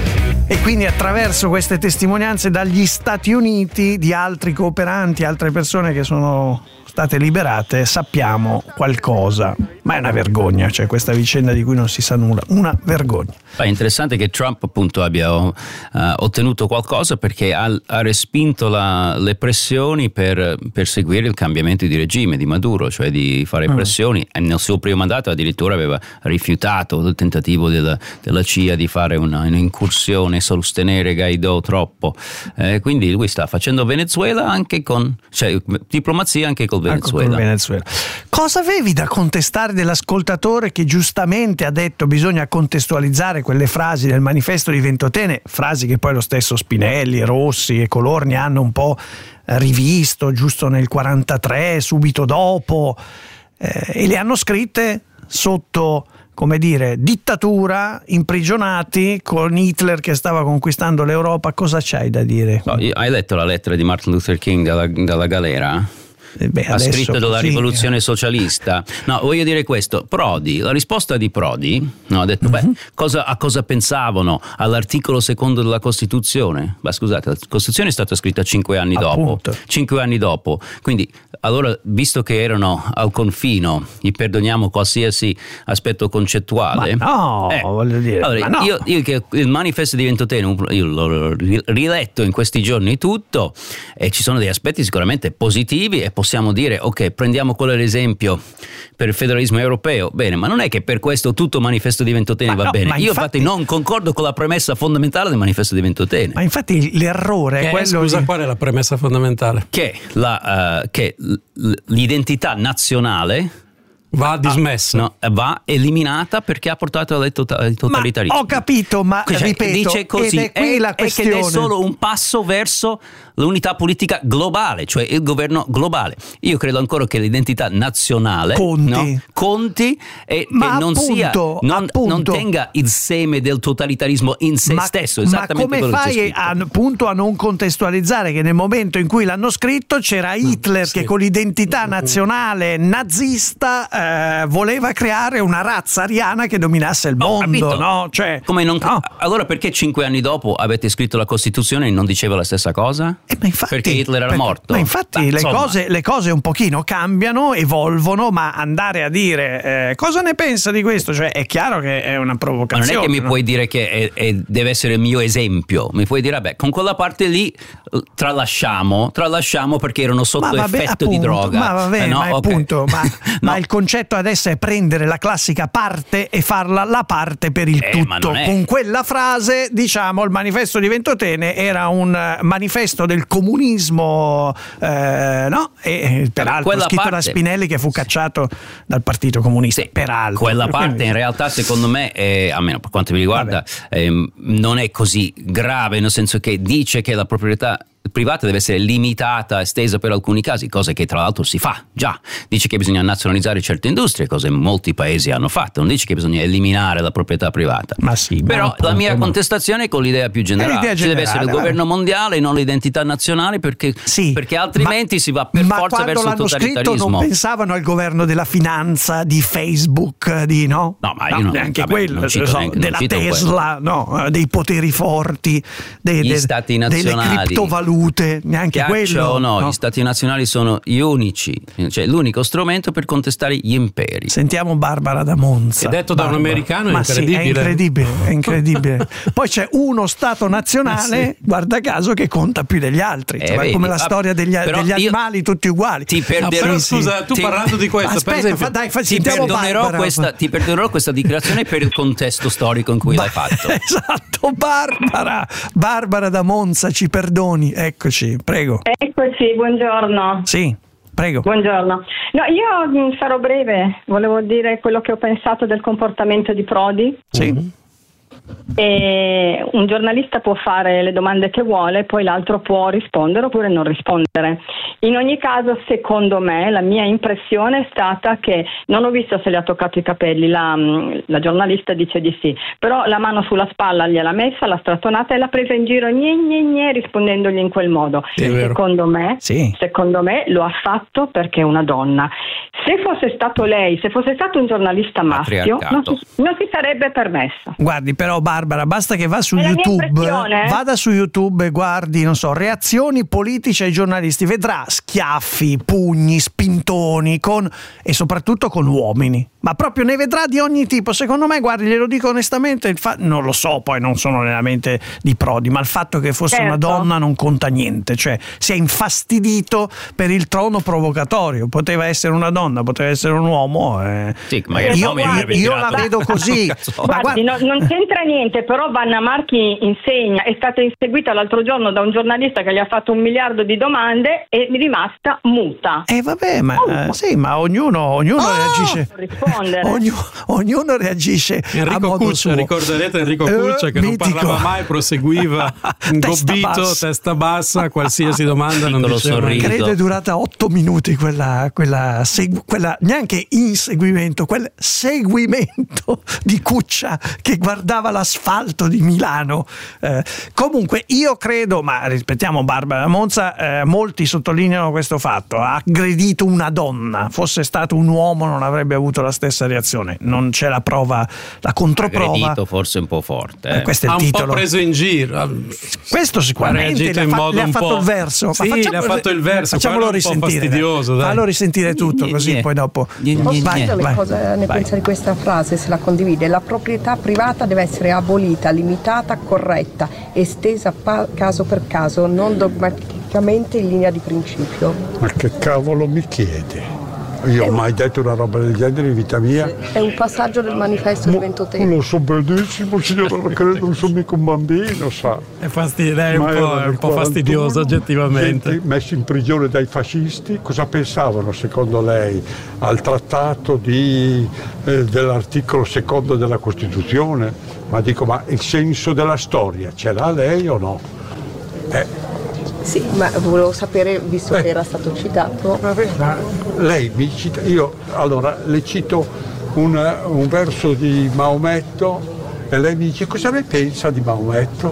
C: E quindi attraverso queste testimonianze dagli Stati Uniti di altri cooperanti, altre persone che sono state liberate, sappiamo qualcosa. Ma è una vergogna, cioè questa vicenda di cui non si sa nulla, una vergogna.
E: È interessante che Trump appunto abbia ottenuto qualcosa, perché ha respinto le pressioni per seguire il cambiamento di regime di Maduro, cioè di fare pressioni. E nel suo primo mandato addirittura aveva rifiutato il tentativo della CIA di fare un'incursione, sostenere Guaidó troppo. Quindi lui sta facendo Venezuela anche diplomazia anche col Venezuela.
C: Cosa avevi da contestare dell'ascoltatore che giustamente ha detto bisogna contestualizzare quelle frasi del manifesto di Ventotene, frasi che poi lo stesso Spinelli, Rossi e Colorni hanno un po' rivisto giusto nel 1943, subito dopo, e le hanno scritte sotto, come dire, dittatura, imprigionati, con Hitler che stava conquistando l'Europa. Cosa c'hai da dire?
E: No, hai letto la lettera di Martin Luther King dalla galera? Ha scritto della rivoluzione socialista. No, voglio dire questo. Prodi, la risposta di Prodi, ha detto a cosa pensavano all'articolo 2 della Costituzione? Ma scusate, la Costituzione è stata scritta 5 anni dopo. 5 anni dopo. Quindi, allora, visto che erano al confino, gli perdoniamo qualsiasi aspetto concettuale.
C: Ma no, voglio dire.
E: Allora,
C: ma no.
E: io che il manifesto di Ventotene, io l'ho riletto in questi giorni tutto, e ci sono degli aspetti sicuramente positivi, e possiamo dire ok, prendiamo quello ad esempio per il federalismo europeo, bene, ma non è che per questo tutto il manifesto di Ventotene va bene. Io infatti non concordo con la premessa fondamentale del manifesto di Ventotene.
C: Ma infatti l'errore è quello.
D: Scusa, qual è la premessa fondamentale?
E: Che l'identità nazionale
D: va dismessa,
E: va eliminata, perché ha portato al totalitarismo.
C: Ho capito, ma ripeto,
E: dice così,
C: ed è qui la questione.
E: Ed è solo un passo verso l'unità politica globale, cioè il governo globale. Io credo ancora che l'identità nazionale conti e non sia, non tenga il seme del totalitarismo in se stesso. Esattamente.
C: Ma come fai appunto a non contestualizzare che nel momento in cui l'hanno scritto c'era Hitler che con l'identità nazionale nazista voleva creare una razza ariana che dominasse il mondo, no? Cioè,
E: allora perché 5 anni dopo avete scritto la Costituzione e non diceva la stessa cosa?
C: Ma infatti,
E: perché Hitler era morto.
C: Ma infatti le cose un pochino cambiano, evolvono, ma andare a dire cosa ne pensa di questo? Cioè è chiaro che è una provocazione.
E: Ma non è che mi puoi dire che deve essere il mio esempio. Mi puoi dire, con quella parte lì tralasciamo perché erano sotto effetto di droga.
C: Ma vabbè, appunto, ma il concetto adesso è prendere la classica parte e farla la parte per il tutto. Con quella frase, diciamo, il manifesto di Ventotene era un manifesto del comunismo, e peraltro scritto da Spinelli, che fu cacciato dal Partito Comunista. Peraltro
E: quella parte in realtà, secondo me, almeno per quanto mi riguarda, non è così grave, nel senso che dice che la proprietà privata deve essere limitata, estesa per alcuni casi, cosa che tra l'altro si fa già. Dice che bisogna nazionalizzare certe industrie, cose molti paesi hanno fatto. Non dice che bisogna eliminare la proprietà privata. Però la mia contestazione è con l'idea più generale. Ci deve essere il governo mondiale, non l'identità nazionale, perché altrimenti si va per forza verso il totalitarismo.
C: Scritto non pensavano al gogoverno della finanza, di Facebook,
E: ma io non,
C: neanche quello, della Tesla, dei poteri forti,
E: gli stati nazionali,
C: delle criptovalute. Neanche quello.
E: Gli stati nazionali sono gli unici, cioè l'unico strumento per contestare gli imperi.
C: Sentiamo Barbara da Monza.
D: Che detto da un americano è
C: incredibile. È incredibile. Poi c'è uno stato nazionale, guarda caso, che conta più degli altri, come la storia degli animali tutti uguali.
D: Ti perderò, scusa, tu parlando di questo,
C: aspetta,
D: per esempio,
E: ti perdonerò questa dichiarazione per il contesto storico in cui l'hai fatto.
C: Esatto, Barbara da Monza, ci perdoni. Eccoci, prego.
P: Eccoci, buongiorno.
C: Sì, prego.
P: Buongiorno. No, io sarò breve, volevo dire quello che ho pensato del comportamento di Prodi.
C: Sì.
P: E un giornalista può fare le domande che vuole, poi l'altro può rispondere oppure non rispondere. In ogni caso, secondo me, la mia impressione è stata che non ho visto se le ha toccato i capelli, la giornalista dice di sì, però la mano sulla spalla gliel'ha messa, l'ha strattonata e l'ha presa in giro rispondendogli in quel modo. Secondo me lo ha fatto perché è una donna. Se fosse stato lei, se fosse stato un giornalista maschio, non si sarebbe permesso.
C: Guardi, però Barbara, basta che vada su YouTube e guardi, non so, reazioni politiche ai giornalisti, vedrà schiaffi, pugni, spintoni e soprattutto con uomini. Ma proprio ne vedrà di ogni tipo. Secondo me, guardi, glielo dico onestamente, non lo so, poi non sono nella mente di Prodi, ma il fatto che fosse una donna non conta niente, cioè si è infastidito per il tono provocatorio, poteva essere una donna, poteva essere un uomo.
E: Sì,
C: io la vedo così.
P: Guardi, non c'entra niente, però Vanna Marchi insegna, è stata inseguita l'altro giorno da un giornalista che gli ha fatto 1 miliardo di domande e è rimasta muta.
C: Vabbè, ma ognuno reagisce. Ognuno reagisce
D: Enrico
C: a modo
D: Cuccia,
C: suo.
D: Ricorderete Enrico Cuccia che
C: mitico.
D: non parlava mai, proseguiva ingobbito, testa bassa, qualsiasi domanda non diceva.
C: Credo è durata 8 minuti quella neanche inseguimento, quel seguimento di Cuccia che guardava l'asfalto di Milano. Comunque io credo, ma rispettiamo Barbara Monza, molti sottolineano questo fatto: ha aggredito una donna, fosse stato un uomo non avrebbe avuto la stessa reazione. Non c'è la prova, la controprova.
E: Aggredito forse un po' forte.
C: Questo è il
D: ha
C: titolo.
D: Un po' preso in giro.
C: Questo sicuramente le ha fatto il verso.
D: Sì, le ha fatto il verso.
C: Facciamolo risentire. Fallo risentire tutto, così poi dopo.
H: Cosa ne pensa di questa frase, se la condivide? La proprietà privata deve essere abolita, limitata, corretta, estesa caso per caso, non dogmaticamente in linea di principio.
Q: Ma che cavolo mi chiedi? Io ho mai detto una roba del genere in vita mia?
H: È un passaggio del manifesto di Ventotene.
Q: Lo so benissimo, signora, credo, non sono mica un bambino, sa.
D: È un po' fastidioso oggettivamente.
Q: Messi in prigione dai fascisti, cosa pensavano secondo lei al trattato dell'articolo 2 della Costituzione? Ma il senso della storia ce l'ha lei o no?
H: Sì, ma volevo sapere, visto che era stato citato.
Q: Lei mi cita, io allora le cito un verso di Maometto e lei mi dice cosa ne pensa di Maometto?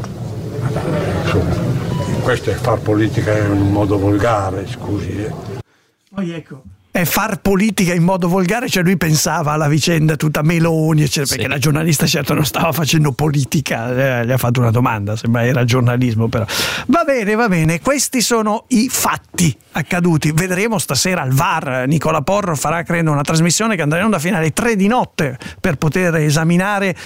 Q: Questo è far politica in un modo volgare, scusi.
C: Poi ecco. È far politica in modo volgare, cioè lui pensava alla vicenda tutta Meloni, eccetera, perché la giornalista certo non stava facendo politica, gli ha fatto una domanda, sembra era giornalismo però. Va bene, questi sono i fatti accaduti. Vedremo stasera al VAR, Nicola Porro farà credo una trasmissione che andrà in onda fino alle 3 di notte per poter esaminare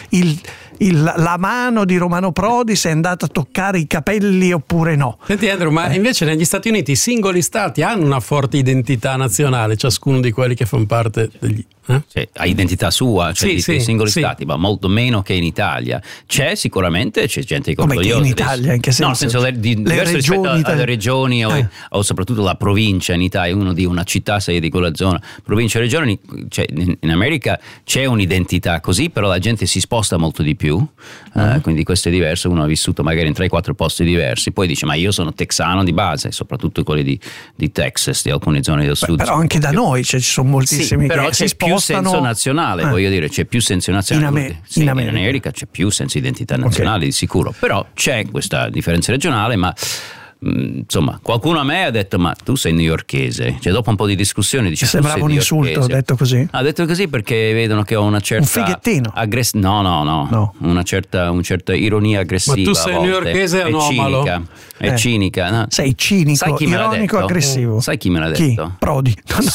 C: la mano di Romano Prodi, se è andata a toccare i capelli oppure no.
D: Senti Andrew, ma invece negli Stati Uniti i singoli stati hanno una forte identità nazionale, ciascuno di quelli che fanno parte degli...
E: Cioè, ha identità sua, cioè dei singoli stati, ma molto meno che in Italia. C'è gente
C: come che in Italia, in che senso?
E: No, nel senso diverso rispetto alle regioni o soprattutto la provincia in Italia, uno di una città sei di quella zona, provincia e regioni, cioè, in America c'è un'identità così, però la gente si sposta molto di più, quindi questo è diverso, uno ha vissuto magari in 3-4 posti diversi, poi dice ma io sono texano di base, soprattutto quelli di Texas, di alcune zone del sud.
C: Però anche da noi ci sono moltissimi
E: però
C: che si spostano.
E: Senso nazionale, voglio dire, c'è più senso nazionale. In America c'è più senso di identità nazionale, di sicuro. Però c'è questa differenza regionale, ma insomma, qualcuno a me ha detto ma tu sei newyorkese, cioè dopo un po' di discussione dice
C: sembrava un insulto, ho detto così?
E: Ha detto così perché vedono che ho una certa
C: un fighettino
E: no. una certa ironia aggressiva.
D: Ma tu sei newyorkese anomalo,
E: è cinica, no?
C: Sei cinico,
E: sai chi
C: ironico, aggressivo.
E: Sai chi me l'ha detto?
C: Chi? Prodi.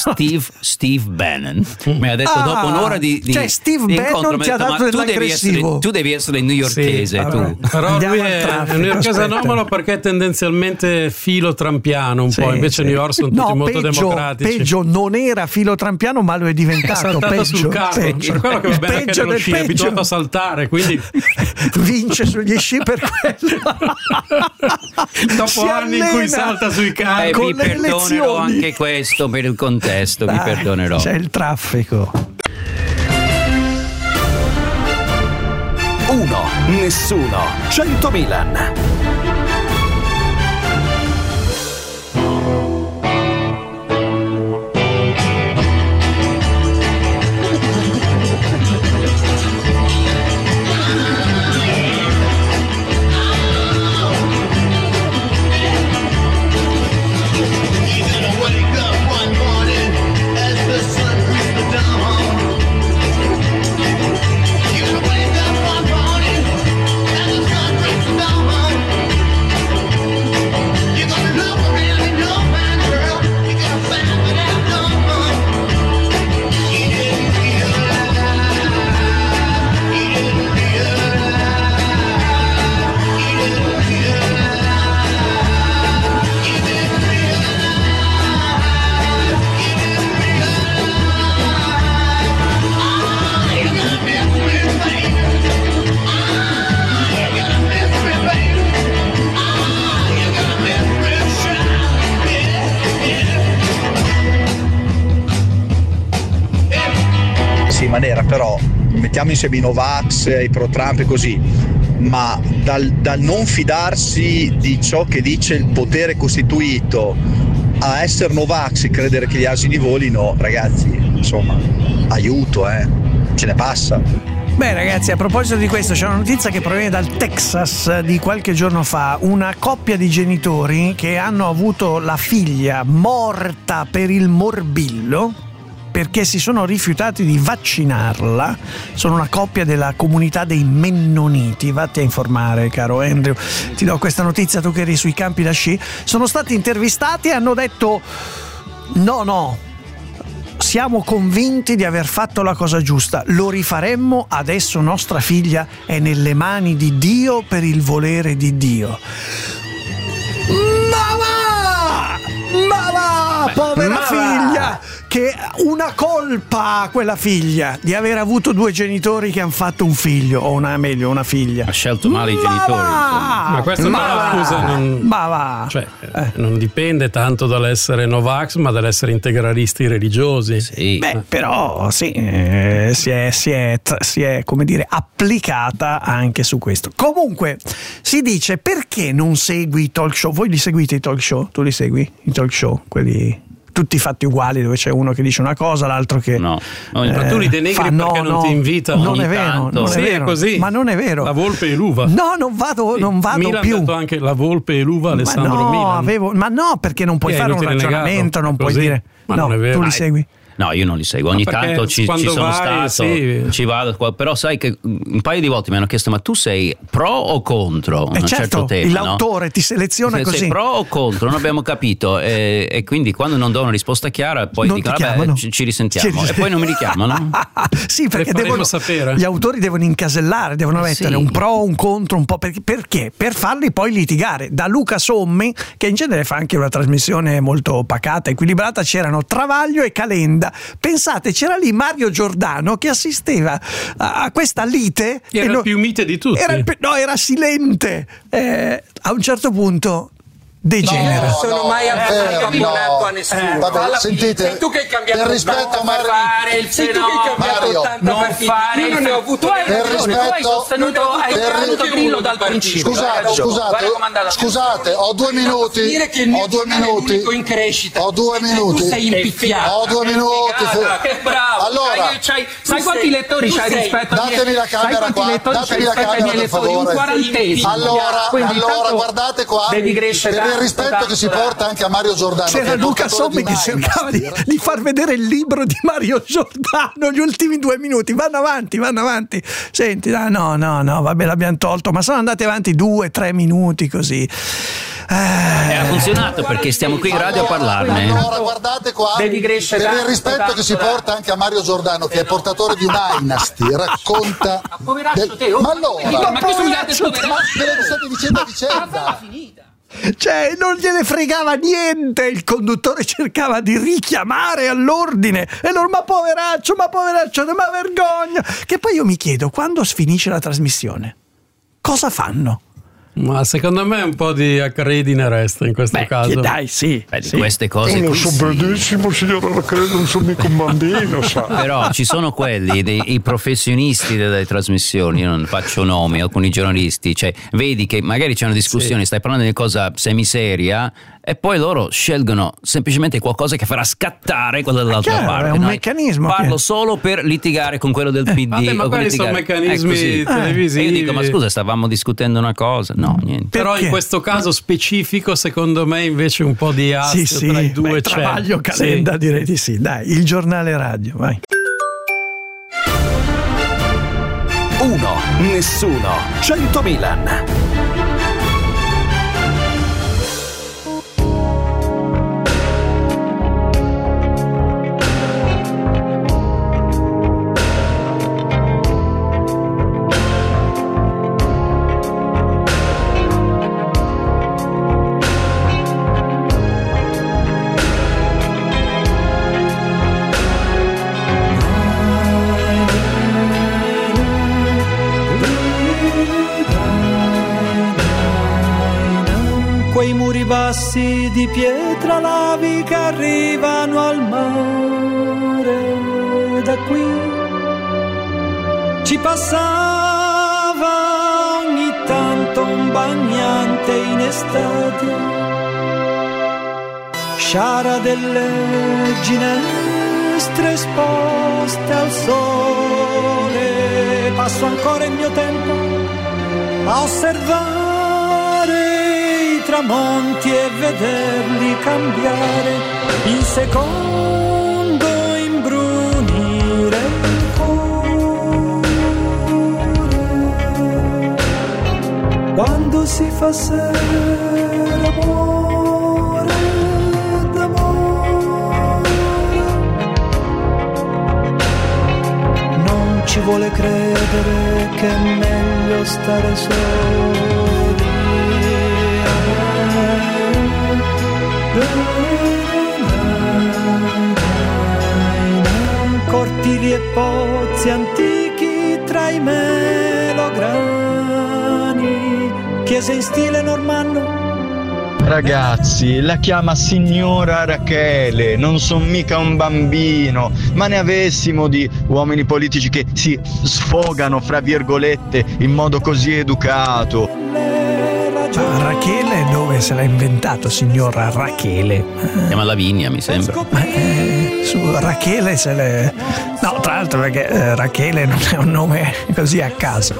E: Steve Bannon mi ha detto dopo un'ora di
C: cioè Steve Bannon ti ha dato dell'aggressivo.
E: Tu devi essere newyorkese, tu.
D: Però lui è newyorkese anomalo perché tendenzialmente filo trampiano un po', invece New York sono tutti molto democratici.
C: Peggio, non era filo trampiano ma lo è diventato, peggio
D: sul carro, per quello che va bene anche nello sci, è abituato a saltare, quindi
C: vince sugli sci per quello.
D: Dopo anni in cui salta sui carri.
E: Vi perdonerò anche questo per il contesto, vi perdonerò.
C: C'è il traffico.
K: 1, nessuno, 100 Milan.
F: Wake up one morning as the sun
R: maniera, però mettiamo insieme i Novax, i pro Trump e così, ma dal non fidarsi di ciò che dice il potere costituito a essere Novax e credere che gli asini volino, ragazzi, insomma, aiuto, ce ne passa.
C: Beh ragazzi, a proposito di questo, c'è una notizia che proviene dal Texas di qualche giorno fa. Una coppia di genitori che hanno avuto la figlia morta per il morbillo perché si sono rifiutati di vaccinarla. Sono una coppia della comunità dei Mennoniti. Vatti a informare, caro Andrew. Ti do questa notizia, tu che eri sui campi da sci. Sono stati intervistati e hanno detto no, siamo convinti di aver fatto la cosa giusta, lo rifaremmo, adesso nostra figlia è nelle mani di Dio per il volere di Dio. Ma va, povera figlia, che una colpa quella figlia di aver avuto due genitori che hanno fatto un figlio o una figlia.
E: Ha scelto male i genitori.
D: Ma questa scusa non dipende tanto dall'essere Novax, ma dall'essere integralisti religiosi.
E: Sì.
C: Beh, però sì, si è come dire applicata anche su questo. Comunque si dice: perché non segui i talk show? Voi li seguite i talk show? Tu li segui i talk show? Quelli tutti fatti uguali, dove c'è uno che dice una cosa, l'altro che
E: no,
D: tu li denegri perché non ti invitano.
C: Non è vero, non è vero.
D: È così.
C: Ma non è vero.
D: La Volpe e l'uva.
C: No, non vado
D: Milan
C: più.
D: Ha detto anche la Volpe e l'uva, Alessandro Milan.
C: Ma no, perché non puoi fare un ragionamento, non puoi dire.
D: Ma
C: no,
D: non è vero.
C: Tu li segui?
E: No, io non li seguo. Ogni tanto ci sono stato, ci vado, però sai che un paio di volte mi hanno chiesto: ma tu sei pro o contro un certo tema?
C: L'autore ti seleziona così.
E: Sei pro o contro? Non abbiamo capito. E quindi quando non do una risposta chiara, poi
C: non
E: dicono: vabbè, ci risentiamo. E poi non mi richiamano.
C: Sì, perché
D: sapere.
C: Gli autori devono incasellare, devono mettere un pro, un contro, un po'. Perché? Per farli poi litigare. Da Luca Sommi, che in genere fa anche una trasmissione molto pacata, equilibrata, c'erano Travaglio e Calenda. Pensate, c'era lì Mario Giordano che assisteva a questa lite.
D: Era il più mite di tutti.
C: Era silente. A un certo punto degenera.
S: Non sono mai abbonato a nessuno.
T: Vabbè, sentite,
S: sei tu che hai cambiato
T: per rispetto a Mario,
S: sei tu che hai cambiato 80 partiti. Io non ne ho avuto Grillo dal principio.
T: Scusate, ho 2 minuti. Ho 2 minuti.
S: In crescita.
T: Ho 2 minuti.
S: Tu sei impicchiato.
T: Ho 2 minuti.
S: Che bravo.
T: Allora,
S: sai quanti lettori c'hai rispetto a
T: datemi la camera qua. Datemi la camera, per favore.
S: Un quarantesimo.
T: Allora, guardate qua.
S: Devi crescere.
T: Il rispetto che si porta anche a Mario Giordano.
C: C'era Luca Sommi che cercava di far vedere il libro di Mario Giordano. Gli ultimi 2 minuti vanno avanti. Senti, no, vabbè, l'abbiamo tolto, ma sono andati avanti 2-3 minuti così.
E: Ha funzionato perché stiamo qui in radio a parlarne.
T: Allora, guardate qua.
S: Devi crescere.
T: Per il rispetto che si porta anche a Mario Giordano, che è portatore di una dynasty, racconta.
S: Poveraccio te.
T: Ma allora,
S: ma questo mi dà del
T: ma ve lo state dicendo a vicenda.
C: Cioè, non gliene fregava niente, il conduttore cercava di richiamare all'ordine e loro: ma poveraccio, ma vergogna. Che poi io mi chiedo, quando finisce la trasmissione, cosa fanno?
D: Ma secondo me un po' di accredine resta in questo caso.
C: Dai, sì.
E: Di queste cose
Q: non
E: qui
Q: so benissimo, signora, credo, non sono mica un bambino, sa.
E: Però ci sono quelli, i professionisti delle trasmissioni, io non faccio nomi, alcuni giornalisti, cioè vedi che magari c'è una discussione, stai parlando di cosa semiseria e poi loro scelgono semplicemente qualcosa che farà scattare quello dall'altra parte.
C: È un meccanismo.
E: Parlo solo per litigare con quello del PD.
D: Vabbè, ma quelli sono meccanismi televisivi.
E: E io dico: ma scusa, stavamo discutendo una cosa. No, niente.
D: Però in questo caso specifico, secondo me, invece un po' di astio tra i due c'è.
C: Travaglio, Calenda, direi di sì. Dai, il giornale radio, vai.
K: 1. Nessuno. 100 Milan.
U: Quei muri bassi di pietra lavi che arrivano al mare, da qui passava ogni tanto un bagnante in estate, sciara delle ginestre esposte al sole. Passo ancora il mio tempo a osservare i tramonti e vederli cambiare in secondo, imbrunire il cuore. Quando si fa sera, amore d'amore, non ci vuole credere che è meglio stare soli. Cortili e pozzi antichi tra i melograni, chiese in stile normanno.
A: Ragazzi, la chiama signora Rachele, non son mica un bambino, ma ne avessimo di uomini politici che si sfogano, fra virgolette, in modo così educato.
C: Rachele dove se l'ha inventato, signora Rachele?
E: Si chiama Lavinia, mi sembra.
C: Su Rachele se le... No, tra l'altro perché Rachele non è un nome così a caso.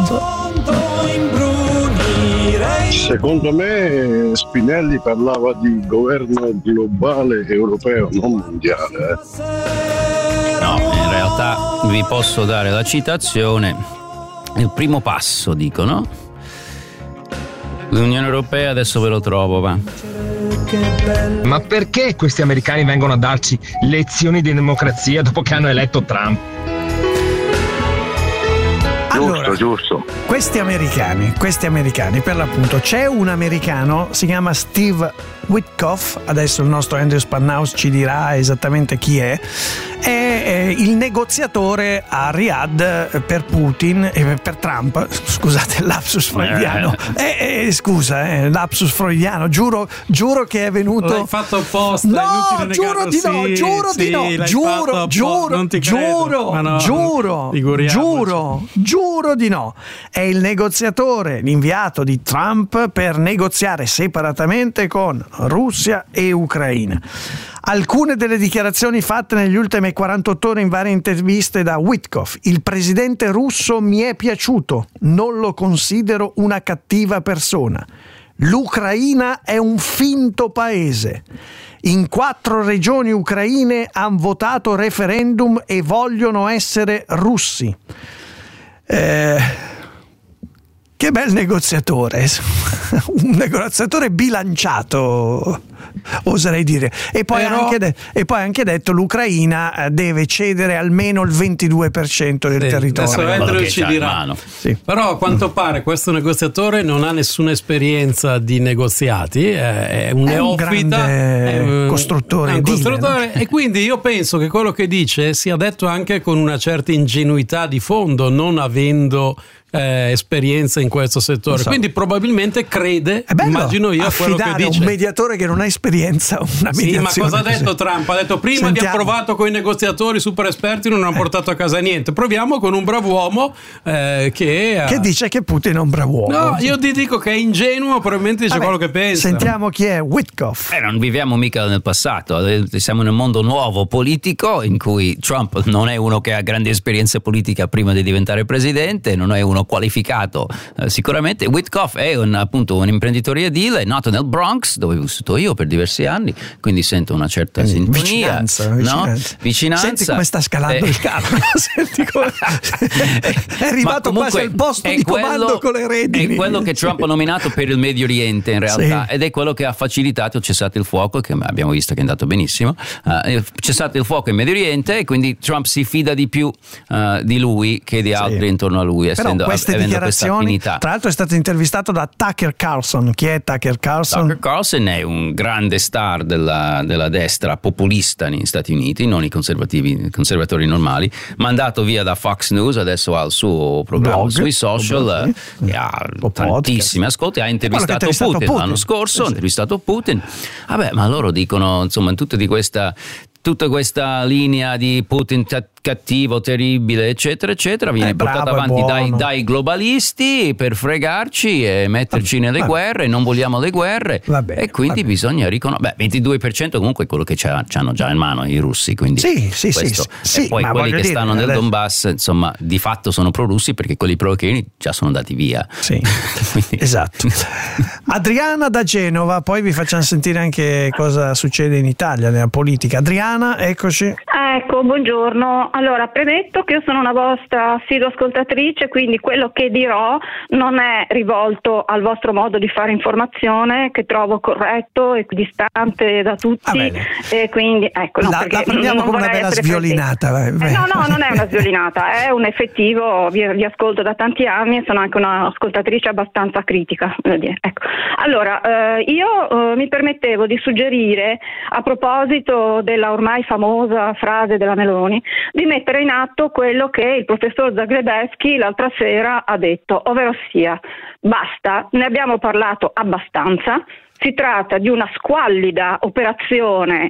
V: Secondo me Spinelli parlava di governo globale europeo, non mondiale.
E: No, in realtà vi posso dare la citazione. Il primo passo, dicono. L'Unione Europea, adesso ve lo trovo, va.
W: Ma perché questi americani vengono a darci lezioni di democrazia dopo che hanno eletto Trump?
C: Allora,
V: giusto.
C: Questi americani, per l'appunto, c'è un americano, si chiama Steve Witkoff, adesso il nostro Andrew Spannaus ci dirà esattamente chi è il negoziatore a Riyadh per Putin e per Trump. Scusate, lapsus freudiano. Lapsus freudiano. Giuro che è venuto.
D: L'hai fatto apposta.
C: No, giuro di no, giuro di no. È il negoziatore, l'inviato di Trump per negoziare separatamente con Russia e Ucraina. Alcune delle dichiarazioni fatte negli ultimi 48 ore in varie interviste da Witkoff. Il presidente russo mi è piaciuto, non lo considero una cattiva persona. L'Ucraina è un finto paese. In 4 regioni ucraine hanno votato referendum e vogliono essere russi. Che bel negoziatore, un negoziatore bilanciato, oserei dire. E poi ha anche detto l'Ucraina deve cedere almeno il 22% del territorio.
D: Adesso ci dirà.
C: Sì.
D: Però a quanto pare questo negoziatore non ha nessuna esperienza di negoziati, è un neofita,
C: è un costruttore,
D: no? E quindi io penso che quello che dice sia detto anche con una certa ingenuità di fondo, non avendo esperienza in questo settore, quindi probabilmente crede, immagino io, a quello che dice.
C: Un mediatore che non ha esperienza, una mediazione.
D: Sì, ma cosa ha detto Trump? Ha detto prima di approvato con i negoziatori super esperti non hanno portato a casa niente, proviamo con un brav'uomo che
C: dice che Putin è un brav'uomo.
D: No, io ti dico che è ingenuo, probabilmente dice quello che pensa.
C: Sentiamo chi è Witkoff.
E: Non viviamo mica nel passato, siamo in un mondo nuovo politico in cui Trump non è uno che ha grande esperienza politica prima di diventare presidente, non è uno qualificato sicuramente. Witkoff è appunto un imprenditore edile nato nel Bronx, dove ho vissuto io per diversi anni, quindi sento una certa sintonia, vicinanza.
C: Senti come sta scalando il carro. Senti come è arrivato quasi al posto di comando con le redini.
E: È quello che Trump ha nominato per il Medio Oriente in realtà, ed è quello che ha facilitato il cessate il fuoco, che abbiamo visto che è andato benissimo, cessate il fuoco in Medio Oriente, e quindi Trump si fida di più di lui che di altri intorno a lui, essendo
C: queste dichiarazioni, tra l'altro è stato intervistato da Tucker Carlson. Chi è Tucker Carlson?
E: Tucker Carlson è un grande star della destra populista negli Stati Uniti, non i conservatori normali, mandato via da Fox News, adesso ha il suo programma sui social, e ha tantissimi ascolti, ha intervistato Putin l'anno scorso, ha intervistato Putin. Vabbè, ma loro dicono, insomma, in tutta questa linea di Putin cattivo, terribile, eccetera, eccetera, viene portato avanti dai globalisti per fregarci e metterci nelle guerre, non vogliamo le guerre, e quindi bisogna riconoscere. 22% comunque è quello che hanno già in mano i russi, quindi
C: sì,
E: e poi quelli che stanno nel Donbass, insomma, di fatto sono pro-russi perché quelli pro-ucraini già sono andati via.
C: Sì, esatto. Adriana da Genova, poi vi facciamo sentire anche cosa succede in Italia nella politica. Adriana, eccoci.
B: Ecco, buongiorno. Allora, premetto che io sono una vostra assidua ascoltatrice, quindi quello che dirò non è rivolto al vostro modo di fare informazione, che trovo corretto e distante da tutti, e quindi ecco,
C: la prendiamo come una bella sviolinata.
B: No, non è una sviolinata, è un effettivo, vi ascolto da tanti anni e sono anche un'ascoltatrice abbastanza critica. Ecco. Allora, io mi permettevo di suggerire, a proposito della ormai famosa frase della Meloni, di mettere in atto quello che il professor Zagrebelsky l'altra sera ha detto, ovvero sia, basta, ne abbiamo parlato abbastanza, si tratta di una squallida operazione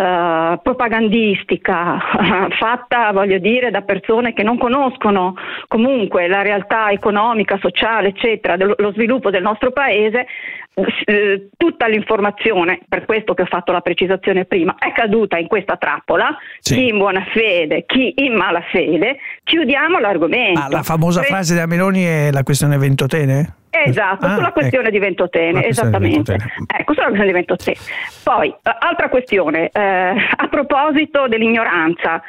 B: propagandistica fatta, voglio dire, da persone che non conoscono comunque la realtà economica, sociale, eccetera, dello sviluppo del nostro paese. Tutta l'informazione, per questo che ho fatto la precisazione prima, è caduta in questa trappola, chi in buona fede, chi in mala fede. Chiudiamo l'argomento.
C: La famosa frase della Meloni è la questione Ventotene?
B: Esatto, sulla questione di Ventotene, esattamente. Ecco, sulla questione di Ventotene. Poi, altra questione, a proposito dell'ignoranza,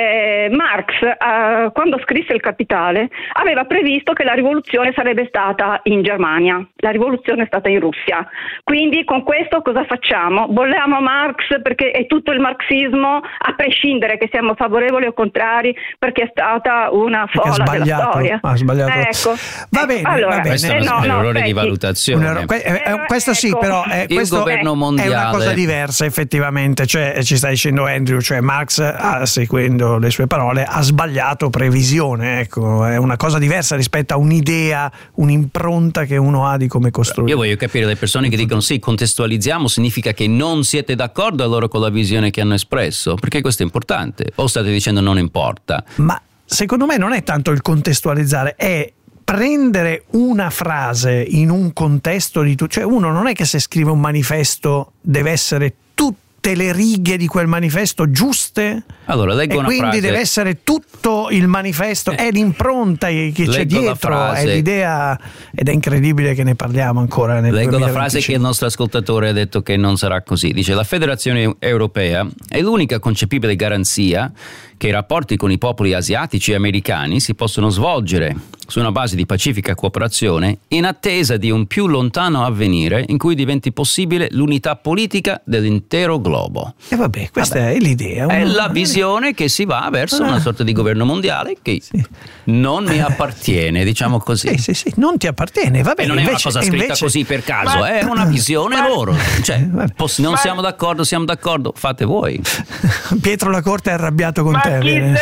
B: Marx, quando scrisse Il Capitale, aveva previsto che la rivoluzione sarebbe stata in Germania, la rivoluzione è stata in Russia. Quindi con questo cosa facciamo? Bolliamo Marx perché è tutto il marxismo, a prescindere che siamo favorevoli o contrari, perché è stata una fola della storia.
C: Ha sbagliato.
B: Ecco.
C: Va bene,
B: allora,
C: va bene.
E: Questo è un errore di valutazione.
C: Questo sì, però
E: il governo mondiale
C: è una cosa diversa effettivamente, cioè ci sta dicendo Andrew, cioè Marx, seguendo le sue parole, ha sbagliato previsione, ecco, è una cosa diversa rispetto a un'idea, un'impronta che uno ha di come costruire.
E: Io voglio capire le persone che dicono sì, contestualizziamo, significa che non siete d'accordo allora con la visione che hanno espresso, perché questo è importante, o state dicendo non importa?
C: Ma secondo me non è tanto il contestualizzare, è prendere una frase in un contesto di cioè uno non è che se scrive un manifesto deve essere tutte le righe di quel manifesto giuste,
E: allora leggo
C: e
E: una
C: quindi
E: frase.
C: Deve essere tutto il manifesto, è l'impronta che c'è dietro, è l'idea, ed è incredibile che ne parliamo ancora nel
E: Leggo
C: 2025.
E: la frase che il nostro ascoltatore ha detto che non sarà così, dice: la Federazione Europea è l'unica concepibile garanzia che i rapporti con i popoli asiatici e americani si possono svolgere su una base di pacifica cooperazione in attesa di un più lontano avvenire in cui diventi possibile l'unità politica dell'intero globo.
C: E vabbè, questa è l'idea.
E: È la visione che si va verso una sorta di governo mondiale che non mi appartiene, diciamo così.
C: Sì, non ti appartiene, va bene.
E: E non è una cosa scritta così per caso, è una visione loro. Cioè, non siamo d'accordo, fate voi.
C: Pietro Lacorte è arrabbiato con te.
S: Ma chi se ne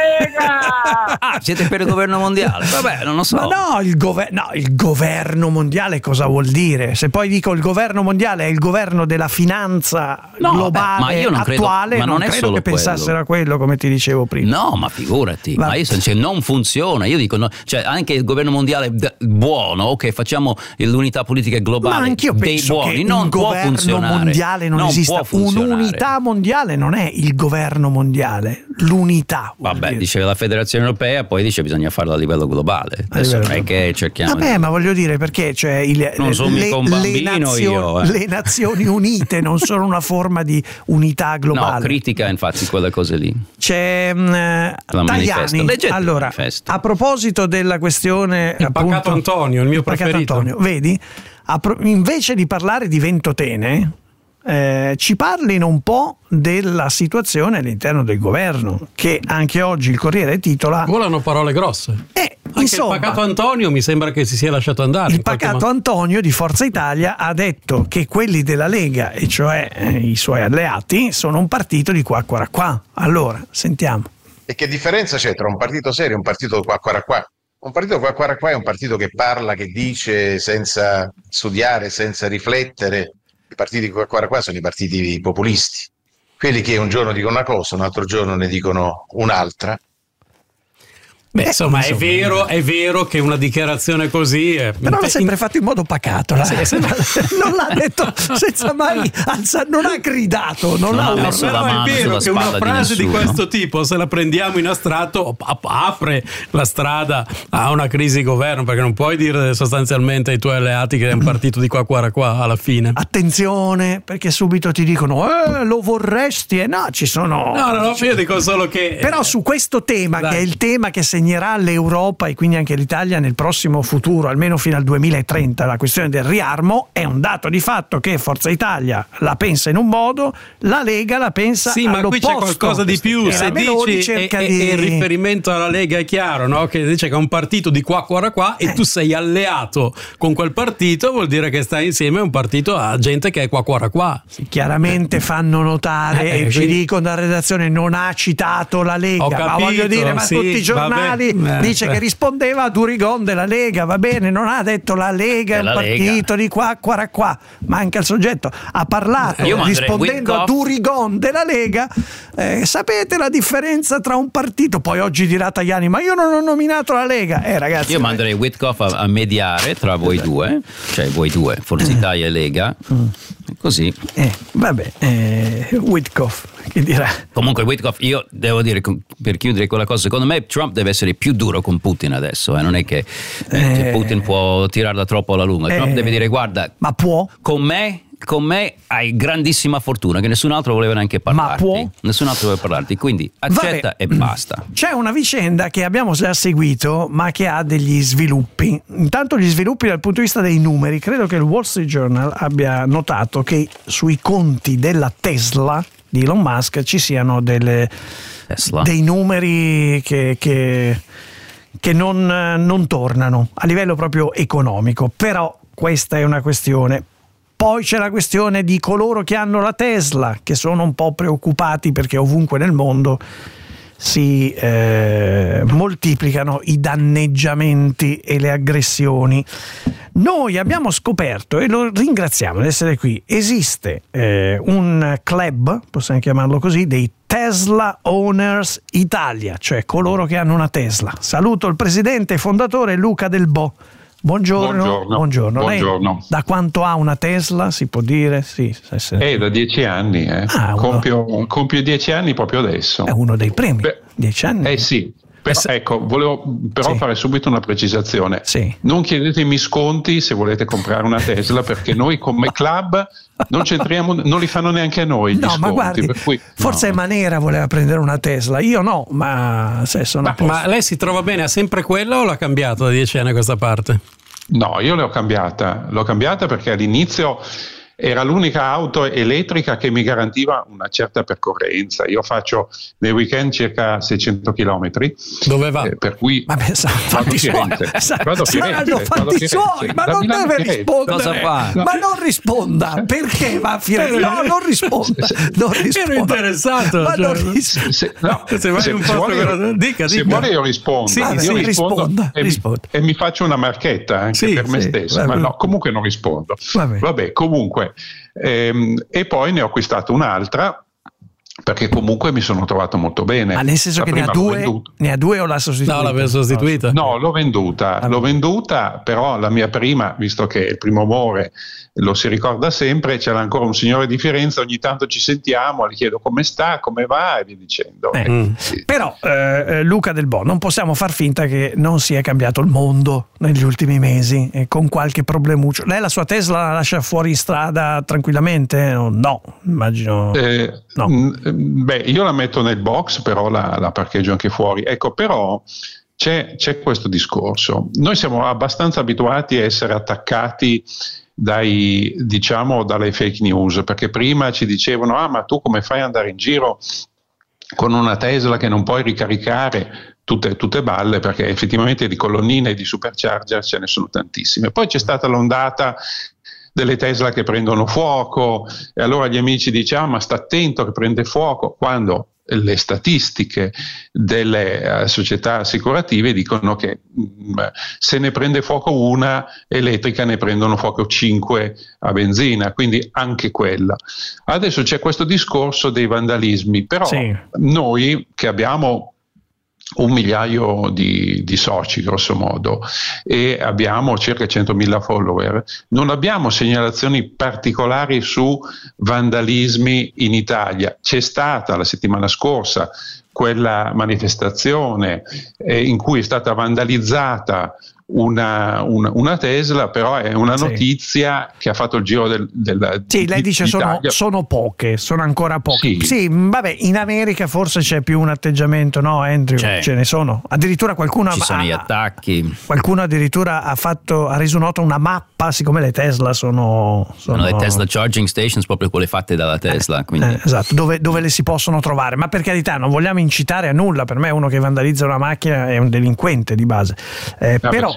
S: frega?
E: Siete per il governo mondiale? Vabbè, non lo so.
C: Ma no, il governo mondiale cosa vuol dire? Se poi dico il governo mondiale è il governo della finanza globale,
E: ma io non
C: attuale,
E: credo, ma
C: non credo che pensassero a quello, come ti dicevo prima.
E: No, ma figurati, ma io non funziona. Io dico, cioè anche il governo mondiale buono, ok, facciamo l'unità politica globale,
C: ma anch'io
E: dei buoni, che non può funzionare.
C: Mondiale non esiste. Un'unità mondiale non è il governo mondiale, l'unità.
E: Vabbè, dice la Federazione Europea, poi dice bisogna farlo a livello globale. Adesso non è che cerchiamo.
C: Vabbè, ma voglio dire, perché cioè
E: non sono mica un bambino io.
C: Le Nazioni Unite non sono una forma di unità globale.
E: No, critica infatti quelle cose lì.
C: C'è Tajani. Allora, a proposito della questione
D: il Pacato Antonio, il mio preferito.
C: Antonio, vedi? Invece di parlare di Ventotene, ci parlino un po' della situazione all'interno del governo, che anche oggi il Corriere titola
D: volano parole grosse.
C: Insomma,
D: il Pacato Antonio mi sembra che si sia lasciato andare.
C: Il Pacato Antonio di Forza Italia ha detto che quelli della Lega, e cioè i suoi alleati, sono un partito di qua. Allora, sentiamo.
G: E che differenza c'è tra un partito serio e un partito qua? Un partito qua è un partito che parla, che dice senza studiare, senza riflettere. I partiti qua sono i partiti populisti. quelli che un giorno dicono una cosa, un altro giorno ne dicono un'altra.
D: Beh, insomma, è vero che una dichiarazione così
C: però l'ha sempre fatto in modo pacato, non l'ha detto senza mai non ha gridato, non ha
D: messo la mano. Però è vero che una frase di questo tipo, se la prendiamo in astratto, apre la strada a una crisi di governo, perché non puoi dire sostanzialmente ai tuoi alleati che è un partito di qua alla fine.
C: Attenzione, perché subito ti dicono lo vorresti, no, ci sono
D: no, io dico solo che
C: però su questo tema, che è il tema che segnerà l'Europa e quindi anche l'Italia nel prossimo futuro, almeno fino al 2030, la questione del riarmo, è un dato di fatto che Forza Italia la pensa in un modo, la Lega la pensa all'opposto.
D: Ma qui c'è qualcosa di più, se dici il riferimento alla Lega è chiaro, no? Che dice che è un partito di qua e tu sei alleato con quel partito, vuol dire che stai insieme a un partito a gente che è qua.
C: Sì, chiaramente fanno notare e ci dicono da redazione non ha citato la Lega, ma voglio dire, ma tutti i giornali dice che rispondeva a Durigon della Lega, va bene, non ha detto la Lega è un partito di qua, manca il soggetto, ha parlato rispondendo a Durigon della Lega. Sapete la differenza tra un partito? Poi oggi dirà Tajani, ma io non ho nominato la Lega, ragazzi.
E: Io manderei Witkoff a mediare tra voi due, cioè voi due, Forza Italia e Lega, così.
C: Witkoff, chi dirà?
E: Comunque Witkoff, io devo dire, per chiudere quella cosa, secondo me Trump deve essere più duro con Putin adesso, non è che Putin può tirarla troppo alla lunga. Trump deve dire, guarda,
C: ma può?
E: Con me hai grandissima fortuna, che nessun altro voleva neanche parlarti.
C: Ma può?
E: Nessun altro voleva parlarti, quindi accetta e basta.
C: C'è una vicenda che abbiamo già seguito, ma che ha degli sviluppi. Intanto gli sviluppi dal punto di vista dei numeri. Credo che il Wall Street Journal abbia notato che sui conti della Tesla di Elon Musk ci siano dei numeri che non tornano a livello proprio economico. Però questa è una questione. Poi c'è la questione di coloro che hanno la Tesla, che sono un po' preoccupati perché ovunque nel mondo si moltiplicano i danneggiamenti e le aggressioni. Noi abbiamo scoperto, e lo ringraziamo di essere qui, esiste un club, possiamo chiamarlo così, dei Tesla Owners Italia, cioè coloro che hanno una Tesla. Saluto il presidente e fondatore Luca Del Bo. Buongiorno. Lei da quanto ha una Tesla, si può dire? Sì,
I: da 10 anni. Compio 10 anni proprio adesso.
C: È uno dei primi. 10 anni.
I: Sì. Ecco, volevo fare subito una precisazione. Non chiedetemi sconti se volete comprare una Tesla, perché noi come club non c'entriamo, non li fanno neanche a noi gli sconti.
C: Ma guardi,
I: per cui,
C: forse Manera voleva prendere una Tesla, io no, ma
D: lei si trova bene, ha sempre quella o l'ha cambiata da 10 anni a questa parte?
I: No, io l'ho cambiata perché all'inizio era l'unica auto elettrica che mi garantiva una certa percorrenza. Io faccio nei weekend circa 600 chilometri.
D: Dove va?
I: Per cui
C: vado a Firenze. Ma non deve rispondere.
E: Cosa fa?
C: Ma non risponda. Perché va a Firenze? No, non risponda.
D: Ero interessato.
I: Se vuole io rispondo.
C: Risponda.
I: E mi faccio una marchetta anche per me stesso. Ma no, comunque non rispondo. Vabbè, comunque. E poi ne ho acquistato un'altra perché comunque mi sono trovato molto bene.
C: Ma nel senso che ne ha due o l'ha sostituita?
D: No, l'aveva sostituita.
I: No, l'ho venduta, però la mia prima, visto che il primo amore lo si ricorda sempre, c'era ancora un signore di Firenze, ogni tanto ci sentiamo, gli chiedo come sta, come va e via dicendo.
C: Sì. Però Luca Del Bo, non possiamo far finta che non sia cambiato il mondo negli ultimi mesi, con qualche problemuccio. Lei la sua Tesla la lascia fuori strada tranquillamente? No, immagino no.
I: Io la metto nel box, però la parcheggio anche fuori. Ecco, però c'è questo discorso. Noi siamo abbastanza abituati a essere attaccati dalle fake news, perché prima ci dicevano ma tu come fai ad andare in giro con una Tesla che non puoi ricaricare? Tutte balle, perché effettivamente di colonnine e di supercharger ce ne sono tantissime. Poi c'è stata l'ondata delle Tesla che prendono fuoco, e allora gli amici dicono ma sta attento che prende fuoco, quando le statistiche delle società assicurative dicono che se ne prende fuoco una elettrica ne prendono fuoco 5 a benzina, quindi anche quella. Adesso c'è questo discorso dei vandalismi, però noi che abbiamo 1 migliaio di soci grosso modo e abbiamo circa 100.000 follower, non abbiamo segnalazioni particolari su vandalismi in Italia. C'è stata la settimana scorsa quella manifestazione in cui è stata vandalizzata una Tesla, però è una notizia che ha fatto il giro
C: lei dice sono poche, sono ancora poche. Sì, vabbè, in America forse c'è più un atteggiamento, no Andrew? Ce ne sono. Addirittura qualcuno
E: ci sono gli attacchi.
C: Qualcuno addirittura ha reso nota una mappa, siccome le Tesla sono
E: le Tesla charging stations, proprio quelle fatte dalla Tesla, quindi.
C: Esatto, dove le si possono trovare, ma per carità non vogliamo incitare a nulla, per me uno che vandalizza una macchina è un delinquente di base, però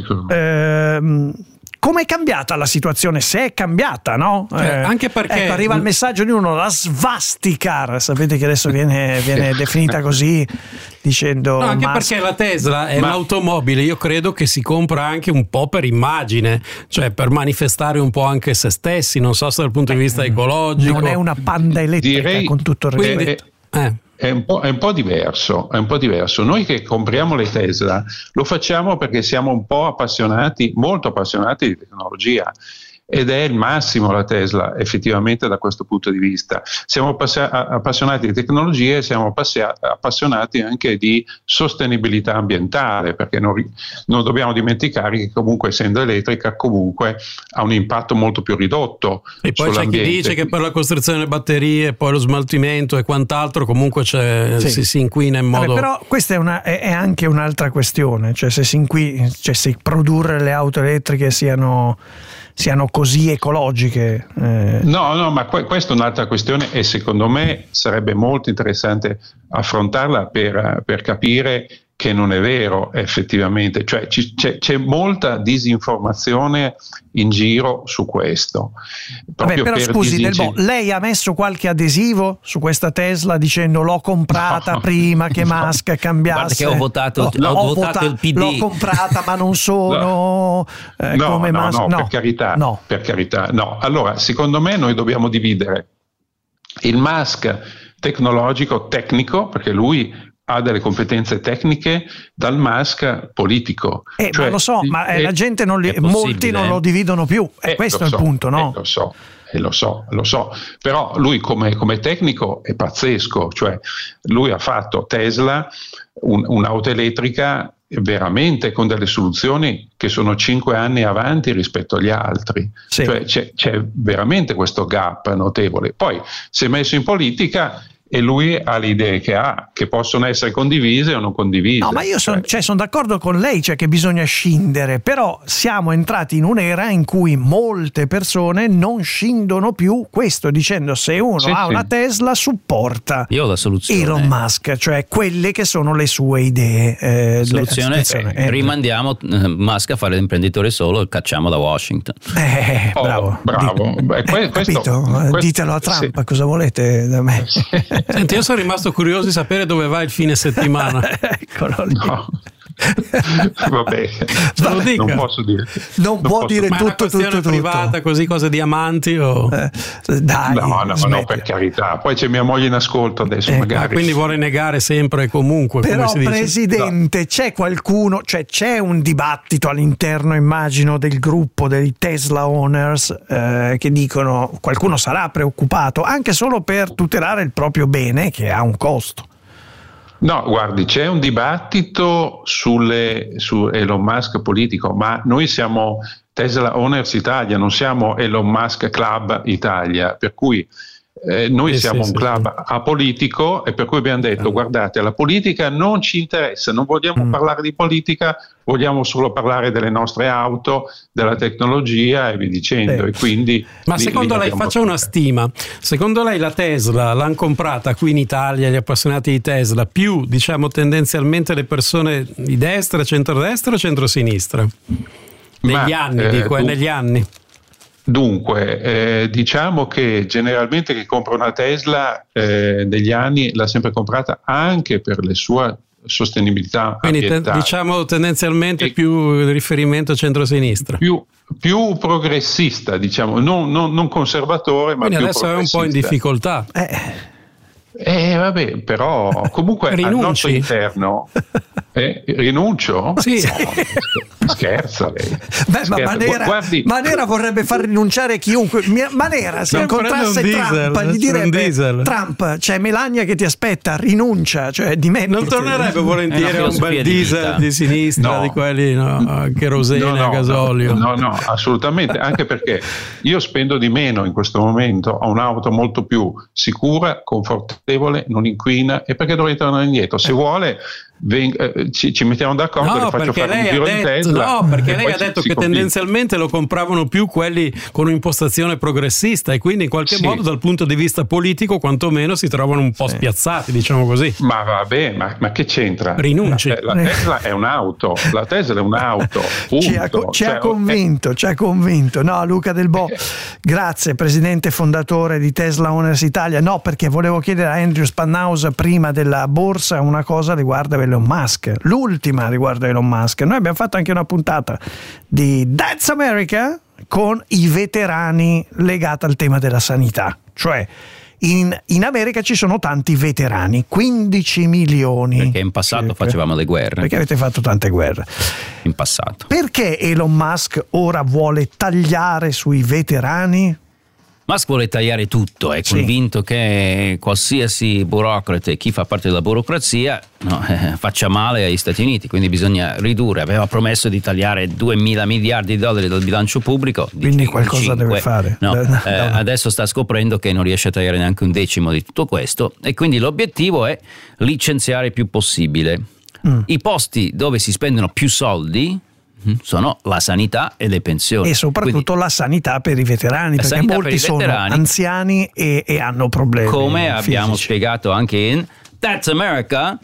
C: come è cambiata la situazione? Se è cambiata, no?
D: Anche perché
C: arriva il messaggio di uno, la Svasticar, sapete che adesso viene definita così, dicendo
D: anche perché la Tesla è un'automobile, io credo che si compra anche un po' per immagine, cioè per manifestare un po' anche se stessi, non so se dal punto di vista ecologico.
C: Non è una Panda elettrica, con tutto il rispetto.
I: È un po' diverso, Noi che compriamo le Tesla lo facciamo perché siamo un po' molto appassionati di tecnologia, ed è il massimo la Tesla effettivamente da questo punto di vista. Siamo appassionati di tecnologia e siamo appassionati anche di sostenibilità ambientale, perché non dobbiamo dimenticare che comunque essendo elettrica comunque ha un impatto molto più ridotto
D: e poi
I: sull'ambiente.
D: C'è chi dice che per la costruzione delle batterie, poi lo smaltimento e quant'altro comunque si inquina in modo.
C: Però questa è anche un'altra questione, cioè se produrre le auto elettriche siano così ecologiche.
I: No, ma questa è un'altra questione e secondo me sarebbe molto interessante affrontarla per capire che non è vero effettivamente, cioè c'è molta disinformazione in giro su questo.
C: Però scusi, lei ha messo qualche adesivo su questa Tesla dicendo l'ho comprata prima che Musk cambiasse?
E: Guarda che ho votato il PD.
C: L'ho comprata ma non sono come Musk.
I: No, per carità. No, allora secondo me noi dobbiamo dividere il Musk tecnico, perché lui ha delle competenze tecniche, dal Musk politico.
C: Ma lo so, ma la gente molti non lo dividono più, questo è il punto, no?
I: Lo so, però lui come tecnico è pazzesco, cioè lui ha fatto Tesla un'auto elettrica veramente con delle soluzioni che sono 5 anni avanti rispetto agli altri, cioè c'è veramente questo gap notevole. Poi si è messo in politica e lui ha le idee che possono essere condivise o non condivise.
C: No, ma io sono d'accordo con lei, cioè che bisogna scindere, però siamo entrati in un'era in cui molte persone non scindono più questo, dicendo se uno ha una Tesla supporta
E: io ho la soluzione.
C: Elon Musk, cioè quelle che sono le sue idee.
E: Soluzione rimandiamo Musk a fare l'imprenditore solo e cacciamo da Washington.
I: Bravo.
C: Capito? Ditelo a Trump, cosa volete da me?
D: Senti, io sono rimasto curioso di sapere dove va il fine settimana.
C: Eccolo lì.
I: No. Vabbè, non posso dire.
C: Non può dire tutto
D: privata, così cose di amanti o...
C: Dai,
I: no, per carità. Poi c'è mia moglie in ascolto adesso, magari.
D: Quindi vuole negare sempre e comunque.
C: Però,
D: come si dice.
C: Presidente, c'è qualcuno, cioè c'è un dibattito all'interno, immagino, del gruppo dei Tesla owners che dicono qualcuno sarà preoccupato anche solo per tutelare il proprio bene che ha un costo.
I: No, guardi, c'è un dibattito su Elon Musk politico, ma noi siamo Tesla Owners Italia, non siamo Elon Musk Club Italia, per cui noi siamo un club apolitico e per cui abbiamo detto guardate, la politica non ci interessa, non vogliamo parlare di politica, vogliamo solo parlare delle nostre auto, della tecnologia e via dicendo. E quindi
D: ma secondo lei, faccia una stima, secondo lei la Tesla l'hanno comprata qui in Italia gli appassionati di Tesla più diciamo tendenzialmente le persone di destra, centrodestra o centrosinistra? Negli anni.
I: Dunque, diciamo che generalmente chi compra una Tesla negli anni l'ha sempre comprata anche per le sue sostenibilità ambientale.
D: Diciamo tendenzialmente più riferimento centro-sinistra.
I: Più progressista, diciamo, non conservatore, ma
D: quindi
I: più
D: adesso
I: progressista.
D: È un po' in difficoltà.
I: Vabbè, però comunque al nostro interno rinuncio?
C: Sì.
I: Scherza lei.
C: Beh, ma Manera vorrebbe far rinunciare chiunque. Manera, se incontrasse Trump, gli direbbe: Trump, c'è Melania che ti aspetta, rinuncia, cioè dimettiti.
D: Non tornerebbe volentieri a un bel diesel di sinistra, di quelli cherosene a gasolio.
I: No, assolutamente, anche perché io spendo di meno in questo momento, ho un'auto molto più sicura, confortevole, non inquina, e perché dovrei tornare indietro? Se vuole ci mettiamo d'accordo, le faccio fare un giro in Tesla.
D: No, perché lei ha detto che tendenzialmente lo compravano più quelli con un'impostazione progressista, e quindi in qualche modo dal punto di vista politico quantomeno si trovano un po' spiazzati, diciamo così.
I: Ma vabbè, ma che c'entra?
D: Rinunci.
I: La Tesla è un'auto, la Tesla è un'auto, punto.
C: Ci ha convinto. No, Luca Del Bo, grazie, presidente fondatore di Tesla Owners Italia. No, perché volevo chiedere a Andrew Spanhaus prima della borsa una cosa riguardo Elon Musk, l'ultima riguardo Elon Musk. Noi abbiamo fatto anche una puntata di That's America con i veterani legata al tema della sanità, cioè in America ci sono tanti veterani, 15 milioni.
E: Perché in passato facevamo le guerre.
C: Perché avete fatto tante guerre
E: in passato.
C: Perché Elon Musk ora vuole tagliare sui veterani?
E: Musk vuole tagliare tutto, è convinto che qualsiasi burocrate, chi fa parte della burocrazia, faccia male agli Stati Uniti, quindi bisogna ridurre. Aveva promesso di tagliare 2.000 miliardi di dollari dal bilancio pubblico.
C: Quindi qualcosa deve fare.
E: Adesso sta scoprendo che non riesce a tagliare neanche un decimo di tutto questo, e quindi l'obiettivo è licenziare il più possibile. I posti dove si spendono più soldi sono la sanità e le pensioni,
C: e soprattutto la sanità per i veterani, perché molti sono anziani e hanno problemi
E: come
C: fisici.
E: Abbiamo spiegato anche in That's America,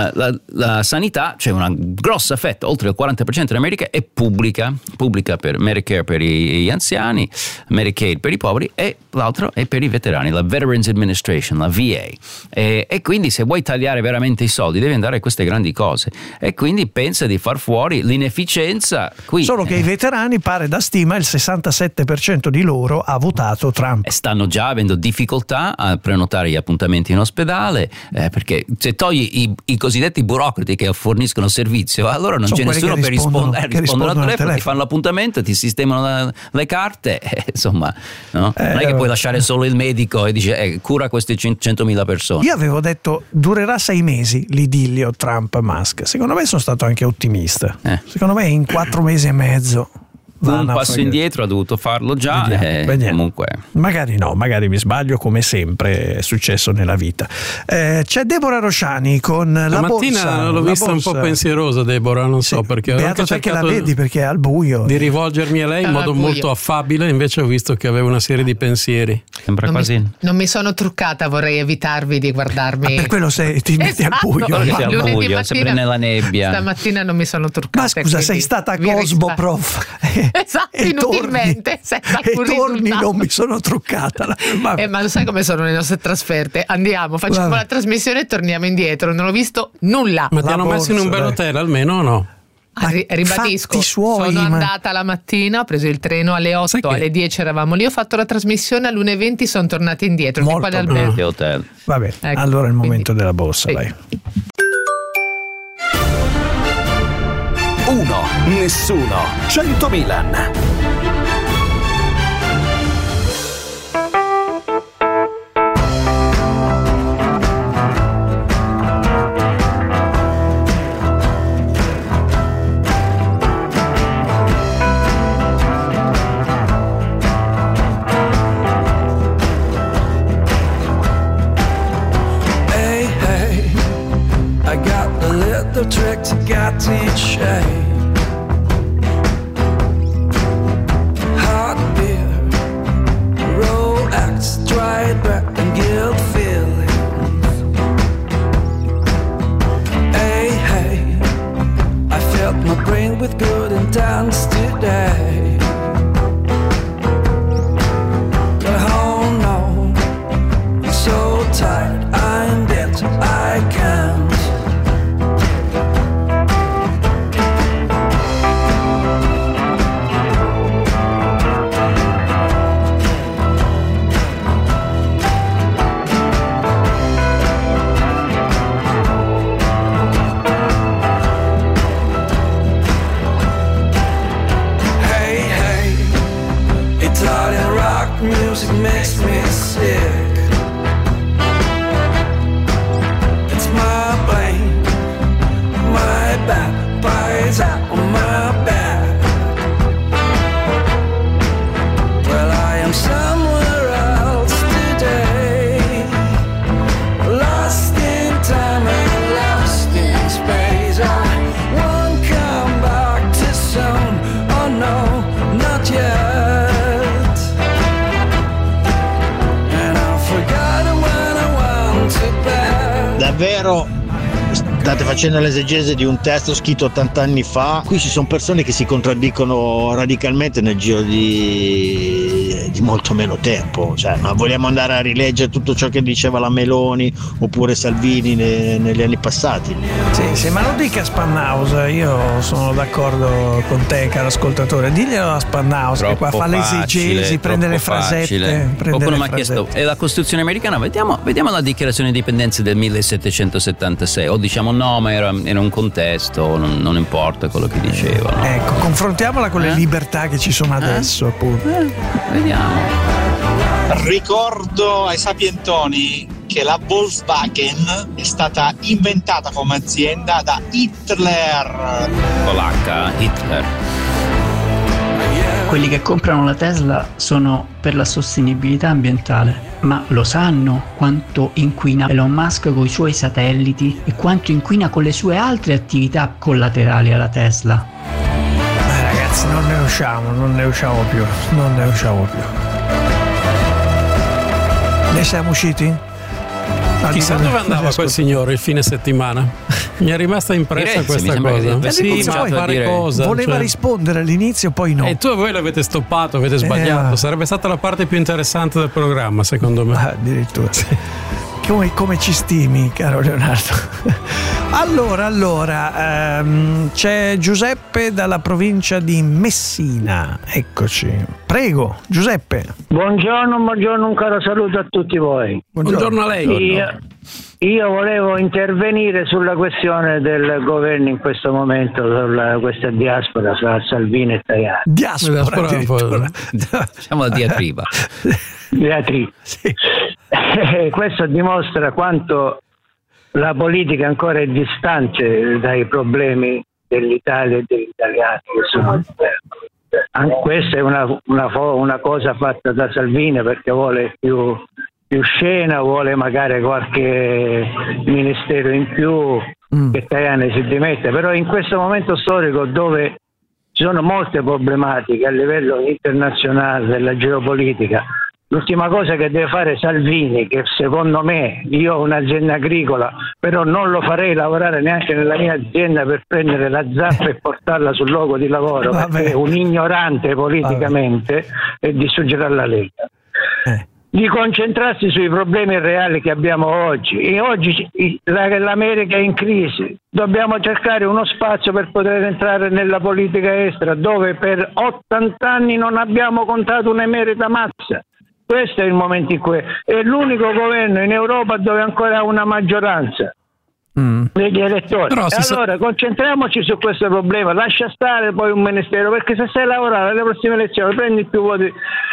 E: la sanità, c'è una grossa fetta, oltre il 40% in America è pubblica per Medicare per gli anziani, Medicaid per i poveri, e l'altro è per i veterani, la Veterans Administration, la VA. E quindi se vuoi tagliare veramente i soldi devi andare a queste grandi cose, e quindi pensa di far fuori l'inefficienza qui.
C: Solo che i veterani, pare da stima, il 67% di loro ha votato Trump.
E: E stanno già avendo difficoltà a prenotare gli appuntamenti in ospedale, perché se togli i cosiddetti burocrati che forniscono servizio, allora non c'è nessuno per rispondere al telefono, ti fanno l'appuntamento, ti sistemano le carte, insomma, no? Non è che puoi lasciare solo il medico e dice cura queste 100.000 persone.
C: Io avevo detto durerà 6 mesi l'idillio Trump-Musk, secondo me sono stato anche ottimista, secondo me in 4 mesi e mezzo
E: un passo indietro, ha dovuto farlo già.
C: Vediamo.
E: Comunque
C: magari no, magari mi sbaglio, come sempre è successo nella vita. C'è Deborah Rosciani con la borsa.
D: Mattina l'ho vista un po' pensierosa Deborah, non so perché.
C: Beato te che la vedi, perché è al buio.
D: Di rivolgermi a lei in modo molto affabile, invece ho visto che aveva una serie di pensieri.
E: Sembra quasi.
J: Non mi sono truccata, vorrei evitarvi di guardarmi.
C: Per quello ti metti al buio.
E: Al buio, sempre nella nebbia.
J: Stamattina non mi sono truccata.
C: Ma scusa, sei stata a Cosmo, prof.
J: Esatto, inutilmente
C: torni, non mi sono truccata.
J: Ma lo sai come sono le nostre trasferte? Andiamo, facciamo la trasmissione e torniamo indietro. Non ho visto nulla.
D: Ma ti hanno messo in un bel hotel almeno o no?
J: Ribadisco, sono andata la mattina, ho preso il treno alle 8, alle 10 eravamo lì, ho fatto la trasmissione, all'1:20 sono tornata indietro.
C: Molto
E: hotel.
C: Vabbè, allora è il momento della borsa, vai.
K: 1, nessuno, 100 Milan.
U: Hey, hey, I got a little trick to teach you. With good intents today. end. Italian rock music makes me sick. It's my blame, my bad, bites out on my back. Well, I am somewhere else today, lost in time and lost in space. I won't come back too soon, oh no, not yet.
L: Davvero state facendo l'esegese di un testo scritto 80 anni fa. Qui ci sono persone che si contraddicono radicalmente nel giro di molto meno tempo. Cioè, ma vogliamo andare a rileggere tutto ciò che diceva la Meloni oppure Salvini negli anni passati?
C: Sì, ma lo dica a Spannaus, io sono d'accordo con te, caro ascoltatore. Diglielo a Spannaus che qua fa l'esegesi, prende le frasette.
E: Qualcuno mi ha chiesto, è la Costituzione americana? Vediamo la dichiarazione di indipendenza del 1776, o diciamo no, ma era in un contesto, non importa quello che dicevano.
C: Ecco, confrontiamola con le libertà che ci sono adesso, appunto.
E: Vediamo.
M: Ricordo ai sapientoni che la Volkswagen è stata inventata come azienda da Hitler.
E: Polacca, Hitler.
N: Quelli che comprano la Tesla sono per la sostenibilità ambientale, ma lo sanno quanto inquina Elon Musk con i suoi satelliti e quanto inquina con le sue altre attività collaterali alla Tesla?
C: Ragazzi, non ne usciamo più. Ne siamo usciti?
D: Chissà dove andava quel signore il fine settimana. Mi è rimasta impressa questa cosa.
C: Sì, ma fare cosa? Voleva rispondere all'inizio, poi no.
D: E voi l'avete stoppato, avete sbagliato. Sarebbe stata la parte più interessante del programma, secondo me.
C: Addirittura. Come ci stimi, caro Leonardo. Allora, c'è Giuseppe dalla provincia di Messina. Eccoci. Prego, Giuseppe.
X: Buongiorno, un caro saluto a tutti voi.
D: Buongiorno a lei.
X: Io volevo intervenire sulla questione del governo in questo momento, sulla questa diaspora fra Salvini e Tajani.
C: Diaspora
E: diciamo la diatriba.
X: Sì. Questo dimostra quanto la politica ancora è distante dai problemi dell'Italia e degli italiani che sono questa è una cosa fatta da Salvini perché vuole più scena, vuole magari qualche ministero in più che Tajani si dimette, però in questo momento storico dove ci sono molte problematiche a livello internazionale della geopolitica, l'ultima cosa che deve fare Salvini, che secondo me, io ho un'azienda agricola, però non lo farei lavorare neanche nella mia azienda per prendere la zappa e portarla sul luogo di lavoro, perché è un ignorante politicamente e distruggerà la Lega. Di concentrarsi sui problemi reali che abbiamo oggi. E oggi l'America è in crisi. Dobbiamo cercare uno spazio per poter entrare nella politica estera, dove per 80 anni non abbiamo contato un'emerita mazza. Questo è il momento in cui è l'unico governo in Europa dove ancora ha una maggioranza degli elettori. Allora concentriamoci su questo problema, lascia stare poi un ministero, perché se sai lavorare alle prossime elezioni prendi più voti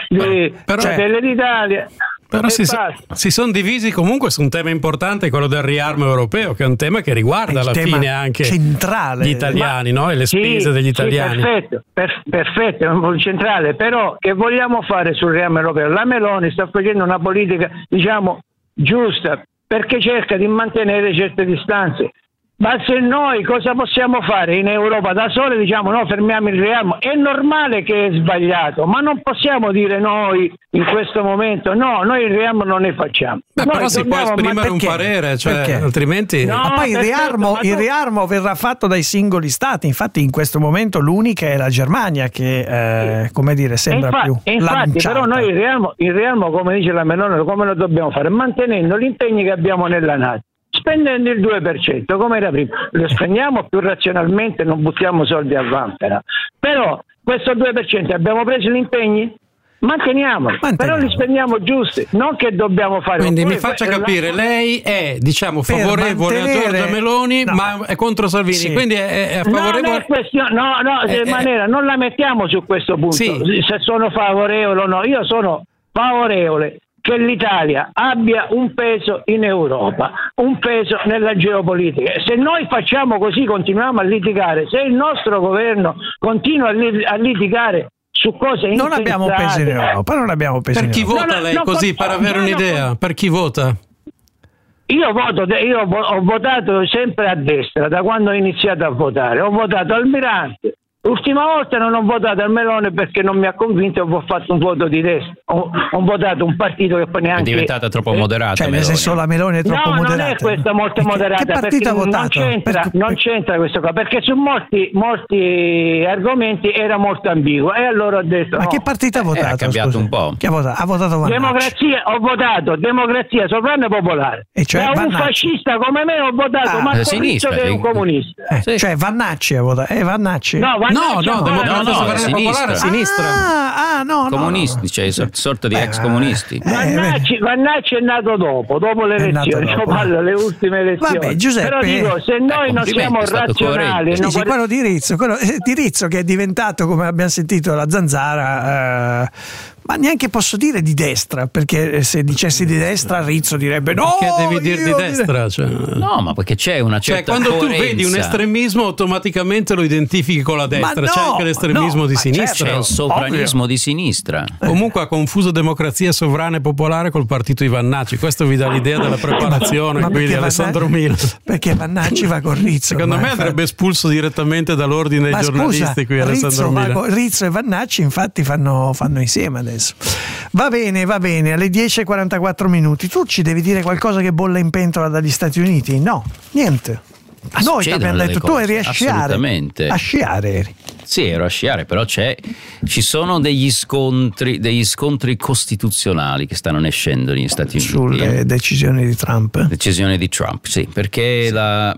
X: dell'Italia.
D: Però si sono divisi comunque su un tema importante, quello del riarmo europeo, che è un tema che riguarda alla fine anche
C: centrale.
D: Gli italiani, no? E le spese degli italiani.
X: Perfetto, è un po' centrale, però che vogliamo fare sul riarmo europeo? La Meloni sta facendo una politica, diciamo, giusta, perché cerca di mantenere certe distanze. Ma se noi cosa possiamo fare in Europa da soli? Diciamo no, fermiamo il riarmo. È normale che è sbagliato, ma non possiamo dire noi in questo momento no, noi il riarmo non ne facciamo.
D: Però si può esprimere un parere, cioè, altrimenti.
C: No, ma poi il riarmo verrà fatto dai singoli stati. Infatti, in questo momento l'unica è la Germania che, come dire, sembra più lanciata.
X: Però noi il riarmo, come dice la Meloni, come lo dobbiamo fare? Mantenendo gli impegni che abbiamo nella NATO. spendendo il 2%, come era prima. Lo spendiamo più razionalmente, non buttiamo soldi a vanvera. Però questo 2% abbiamo preso gli impegni? Manteniamoli, però li spendiamo giusti, non che dobbiamo fare.
D: Quindi mi faccia capire, lei è favorevole a Giorgia Meloni, ma è contro Salvini, sì. Quindi è favorevole.
X: Non è questione, Manera, non la mettiamo su questo punto, sì. Se sono favorevole o no. Io sono favorevole che l'Italia abbia un peso in Europa, un peso nella geopolitica. Se noi facciamo così, continuiamo a litigare, se il nostro governo continua a litigare su cose
C: non abbiamo peso in Europa, non abbiamo peso in Europa.
D: Per chi vota lei così, per avere un'idea? Per chi vota?
X: Io ho votato sempre a destra, da quando ho iniziato a votare. Ho votato Almirante. L'ultima volta non ho votato al Meloni perché non mi ha convinto, ho fatto un voto di destra. Ho votato un partito che poi neanche...
E: È diventata troppo moderata.
C: Cioè, nel senso, la Meloni è troppo moderata.
X: No, non è questa molto moderata.
C: Che partito ha votato?
X: Non c'entra questo qua, perché su molti argomenti era molto ambiguo. E allora ho detto...
C: Ma che partito ha votato?
E: Ha cambiato un po'.
C: Che ha votato Vannacci.
X: Ho votato Democrazia Sovrana e Popolare.
C: E cioè
X: da un fascista come me ho votato Marco Rizzo, che è un comunista.
C: Cioè Vannacci ha votato. Vannacci.
X: No,
D: Popolare, sinistra.
C: No.
E: Comunisti, cioè sorta di ex comunisti.
X: Vannacci è nato dopo le elezioni, io parlo le ultime elezioni.
C: Vabbè, Giuseppe,
X: però dico, se noi non siamo razionali,
C: quello di Rizzo che è diventato, come abbiamo sentito, la zanzara. Ma neanche posso dire di destra, perché se dicessi di destra Rizzo direbbe no.
D: Perché devi dire di destra? Cioè...
E: No, ma perché c'è una certa
D: quando
E: coerenza.
D: Tu vedi un estremismo automaticamente lo identifichi con la destra, c'è anche l'estremismo di sinistra.
E: C'è il sovranismo di sinistra.
D: Comunque ha confuso Democrazia Sovrana e Popolare col partito di Vannacci, questo vi dà l'idea della preparazione qui di Alessandro Milo.
C: Perché Vannacci va con Rizzo.
D: Secondo me andrebbe espulso direttamente dall'ordine dei giornalisti qui Alessandro Milo.
C: Rizzo e Vannacci infatti fanno insieme adesso. Va bene, alle 10:44 tu ci devi dire qualcosa che bolle in pentola dagli Stati Uniti? No, niente. Noi ti abbiamo detto, tu eri a sciare. A sciare eri.
E: Sì, ero a sciare, però ci sono degli scontri costituzionali che stanno nascendo negli Stati Uniti.
C: Sulle decisioni di Trump.
E: Decisioni di Trump, sì, perché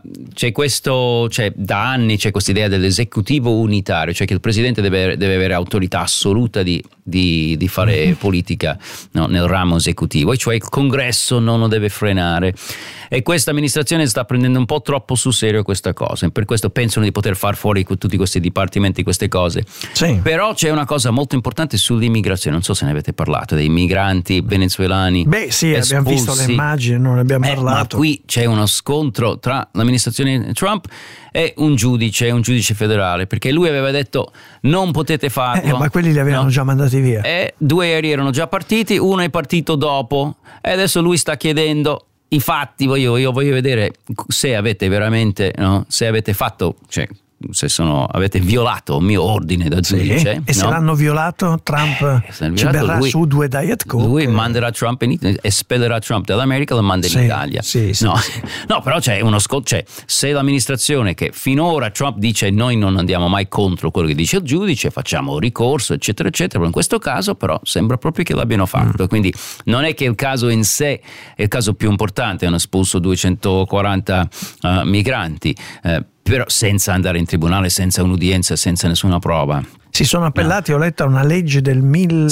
E: da anni c'è questa idea dell'esecutivo unitario, cioè che il presidente deve avere autorità assoluta di fare politica, no, nel ramo esecutivo, e cioè il Congresso non lo deve frenare. E questa amministrazione sta prendendo un po' troppo sul serio questa cosa, e per questo pensano di poter far fuori tutti questi dipartimenti, queste cose.
C: Sì.
E: Però c'è una cosa molto importante sull'immigrazione, non so se ne avete parlato, dei migranti venezuelani.
C: Beh sì,
E: espulsi.
C: Abbiamo visto le immagini, non ne abbiamo parlato.
E: Ma qui c'è uno scontro tra l'amministrazione Trump e un giudice federale, perché lui aveva detto non potete farlo.
C: Ma quelli li avevano già mandati via.
E: E 2 aerei erano già partiti, uno è partito dopo, e adesso lui sta chiedendo i fatti. Io voglio vedere se avete veramente, no? Se avete fatto, cioè se avete violato il mio ordine da giudice.
C: E se l'hanno violato, Trump ci verrà su 2 Diet Coke.
E: Lui manderà Trump espellerà Trump dall'America e lo manda in Italia. No, però c'è uno se l'amministrazione, che finora Trump dice noi non andiamo mai contro quello che dice il giudice, facciamo ricorso eccetera eccetera, però in questo caso però sembra proprio che l'abbiano fatto. Quindi non è che il caso in sé è il caso più importante, hanno espulso 240 migranti, però senza andare in tribunale, senza un'udienza, senza nessuna prova.
C: Si sono appellati, ho letto, a una legge del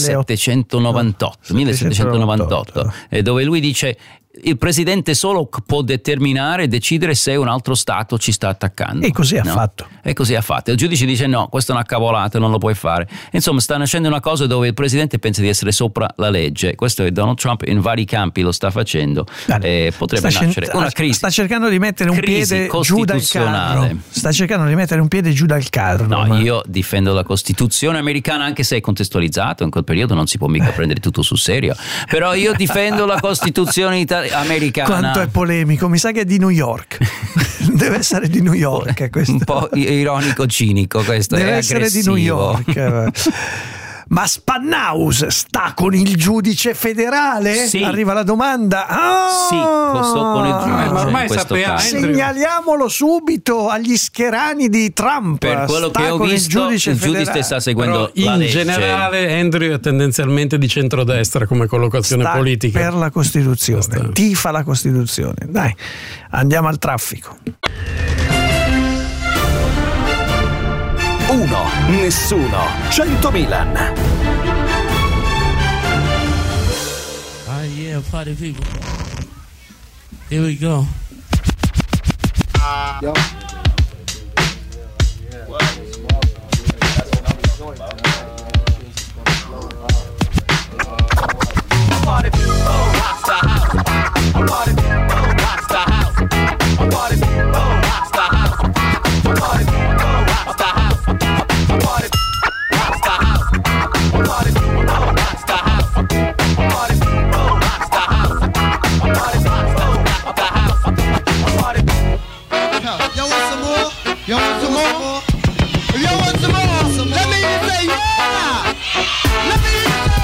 E: 1798, dove lui dice il presidente solo può decidere se un altro stato ci sta attaccando.
C: E così ha fatto.
E: E così ha fatto. Il giudice dice no, questa è una cavolata, non lo puoi fare. Insomma, sta nascendo una cosa dove il presidente pensa di essere sopra la legge. Questo è Donald Trump, in vari campi lo sta facendo. Potrebbe nascere una crisi.
C: Sta cercando di mettere un piede giù dal carro. Sta cercando di mettere un piede giù dal carro.
E: No, io difendo la Costituzione americana, anche se è contestualizzato, in quel periodo non si può mica prendere tutto sul serio. Però io difendo la Costituzione americana.
C: Quanto è polemico, mi sa che è di New York. Deve essere di New York questo.
E: Un po' ironico, cinico questo.
C: Deve essere di New York. Ma Spannaus sta con il giudice federale?
E: Sì.
C: Arriva la domanda.
E: Sì, sto con il giudice.
D: Ma ormai sappiamo.
C: Segnaliamolo subito agli scherani di Trump.
E: Per quello
C: sta
E: che ho
C: con
E: visto, il giudice sta seguendo
D: però
E: la
D: in
E: legge.
D: generale Andrew è tendenzialmente di centrodestra come collocazione
C: sta
D: politica.
C: per la Costituzione, tifa la Costituzione. Dai, andiamo al traffico.
K: 1, nessuno, 100 Milan.
F: Yeah, party people. Here we go. Yo. Party people, rocks the house. Party people, rocks the house. Party people, rocks the house. Party people, rocks the house. Party rocks the house. Party people, rocks the house. Party people, rocks the house. Party rocks the house. Party. Yo, want some more? Yo, want some more? Yo, want some more? Let me hear you say yeah. Let me hear you say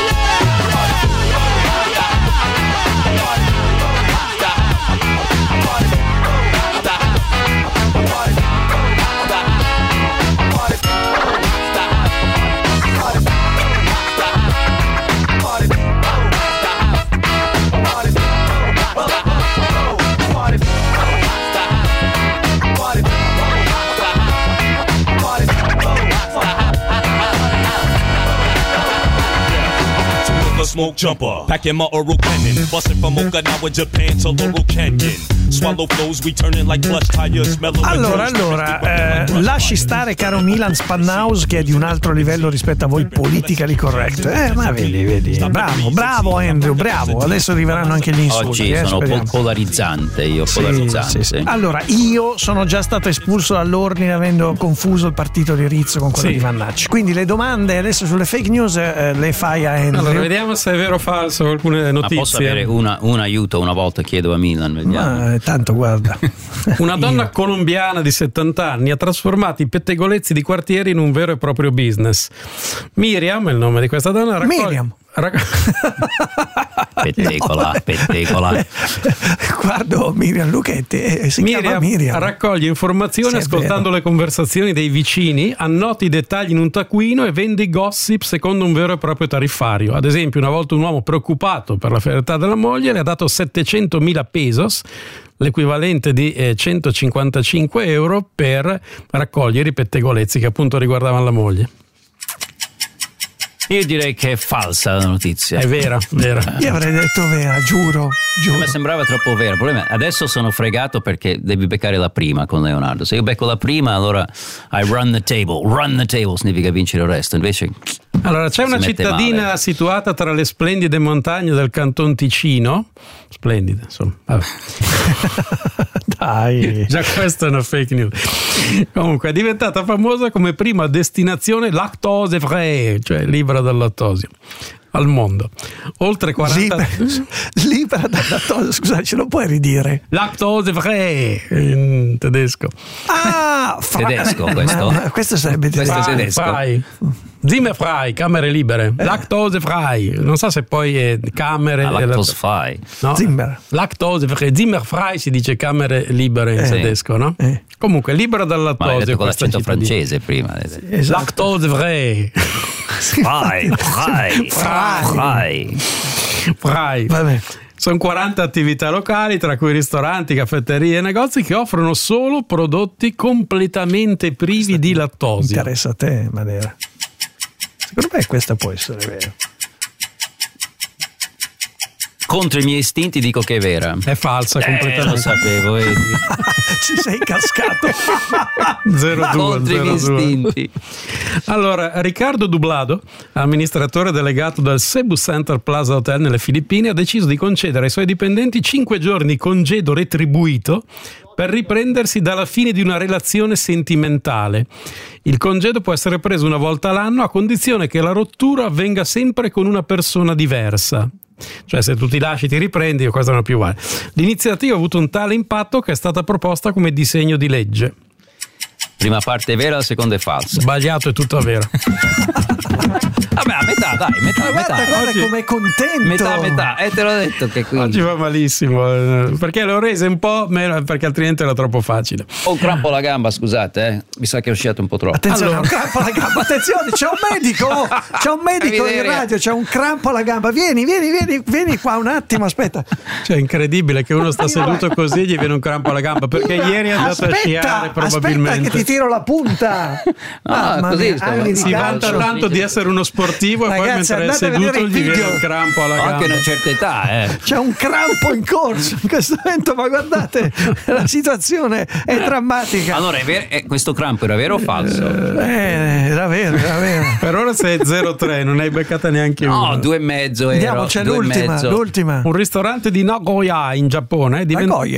H: Smoke jumper, packing my oral cannon, busting from Okinawa, Japan to Laurel Canyon. Swallow flows returning like plush tires.
C: Allora, lasci stare, caro Milan Spannaus, che è di un altro livello rispetto a voi politically correct. Ma vedi, bravo Andrew, bravo. Adesso arriveranno anche gli insulti.
E: Oggi sono polarizzante, io polarizzante.
C: Sì. Allora, io sono già stato espulso dall'ordine avendo confuso il partito di Rizzo con quello di Vannacci. Quindi le domande adesso sulle fake news le fai a Andrew.
D: Allora, vediamo se è vero o falso alcune notizie.
E: Ma posso avere un aiuto una volta, chiedo a Milan, vediamo.
C: Tanto guarda.
D: Una donna colombiana di 70 anni ha trasformato i pettegolezzi di quartiere in un vero e proprio business. Miriam è il nome di questa donna.
C: Miriam.
E: Pettecola.
C: Guardo Miriam Lucchetti, si chiama Miriam.
D: Raccoglie informazioni ascoltando le conversazioni dei vicini, annota i dettagli in un taccuino e vende i gossip secondo un vero e proprio tariffario. Ad esempio, una volta un uomo preoccupato per la fedeltà della moglie le ha dato 700.000 pesos, l'equivalente di 155 euro, per raccogliere i pettegolezzi che appunto riguardavano la moglie.
E: Io direi che è falsa la notizia.
D: È vera.
C: Io avrei detto vera, giuro.
E: Mi sembrava troppo vera. Il problema è adesso sono fregato perché devi beccare la prima con Leonardo. Se io becco la prima, allora I run the table. Run the table significa vincere il resto. Invece
D: allora c'è una cittadina situata tra le splendide montagne del Canton Ticino. Splendide, insomma. Vabbè.
C: Dai.
D: Già questa è una fake news. Comunque è diventata famosa come prima destinazione lactose free, cioè libera dal lattosio, al mondo. Oltre 40
C: libera dal lattosio, scusa, ce lo puoi ridire?
D: Lactose free in tedesco.
E: Tedesco questo?
C: Questo sarebbe
E: tedesco.
D: Zimmerfrei, camere libere. Lactose frei. Non so se poi è camere.
E: Lactose frei.
D: No? Lactose frei. Zimmerfrei si dice camere libere in tedesco, no? Comunque, libera dal lattosio.
E: Ma hai detto con l'accento francese prima.
D: Esatto. Lactose frei. Frei.
C: Vabbè.
D: Sono 40 attività locali, tra cui ristoranti, caffetterie e negozi che offrono solo prodotti completamente privi di lattosio.
C: Interessa a te, Madera. Secondo me questa può essere vera.
E: Contro i miei istinti dico che è vera.
D: È falsa completamente.
E: Lo sapevo.
C: Ci sei cascato.
D: 0-2.
E: Contro i miei istinti.
D: Allora, Riccardo Dublado, amministratore delegato del Cebu Center Plaza Hotel nelle Filippine, ha deciso di concedere ai suoi dipendenti 5 giorni di congedo retribuito per riprendersi dalla fine di una relazione sentimentale. Il congedo può essere preso una volta all'anno a condizione che la rottura avvenga sempre con una persona diversa. Cioè, se tu ti lasci, ti riprendi, questo non è più vale. L'iniziativa ha avuto un tale impatto che è stata proposta come disegno di legge.
E: Prima parte è vera, la seconda è falsa.
D: Sbagliato, è tutta vera.
E: Vabbè, a metà, dai, metà.
C: Guarda
D: Oggi,
C: com'è contento.
E: Metà. Te l'ho detto che qui.
D: Oggi va malissimo, perché l'ho resa un po' meno, perché altrimenti era troppo facile.
E: Ho un crampo alla gamba, scusate, mi sa che è uscito un po' troppo.
C: Attenzione, allora. Un crampo alla gamba, attenzione, c'è un medico in radio, c'è un crampo alla gamba. Vieni qua un attimo, aspetta.
D: Cioè, è incredibile che uno sta seduto così e gli viene un crampo alla gamba, perché ieri è andato a sciare probabilmente.
C: Aspetta che ti tiro la punta.
E: Così
D: si vanta tanto di essere uno sportivo, e poi mentre è seduto gli viene un crampo alla gamba.
E: Anche a una certa età,
C: C'è un crampo in corso in questo momento, ma guardate, la situazione è drammatica.
E: Allora, questo crampo era vero o falso?
C: Era vero.
D: Per ora sei 0,3, non hai beccata neanche uno.
E: No, 2,5
C: Andiamo, c'è l'ultima.
D: Un ristorante di Nagoya in Giappone è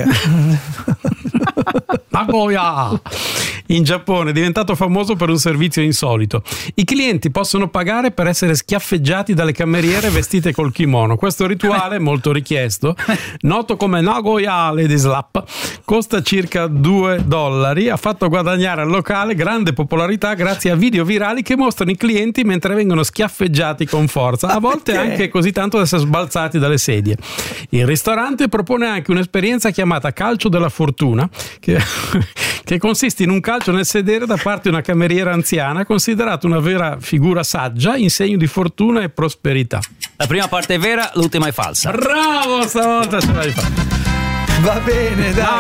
D: Nagoya in Giappone è diventato famoso per un servizio insolito. I clienti possono pagare per essere schiaffeggiati dalle cameriere vestite col kimono. Questo rituale, molto richiesto, noto come Nagoya Lady Slap, costa circa $2. Ha fatto guadagnare al locale grande popolarità grazie a video virali che mostrano i clienti mentre vengono schiaffeggiati con forza, a volte anche così tanto da essere sbalzati dalle sedie. Il ristorante propone anche un'esperienza chiamata calcio della fortuna, che consiste in un calcio nel sedere da parte di una cameriera anziana, considerata una vera figura saggia in segno di fortuna e prosperità.
E: La prima parte è vera, l'ultima è falsa.
D: Bravo, stavolta ce l'hai fatta.
C: Va bene, dai.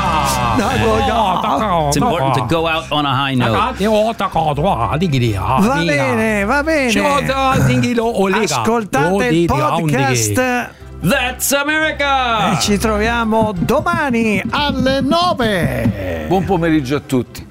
E: It's important to go out on a high note.
C: Va bene. Ascoltate il podcast
E: That's America!
C: E ci troviamo domani alle 9.
O: Buon pomeriggio a tutti.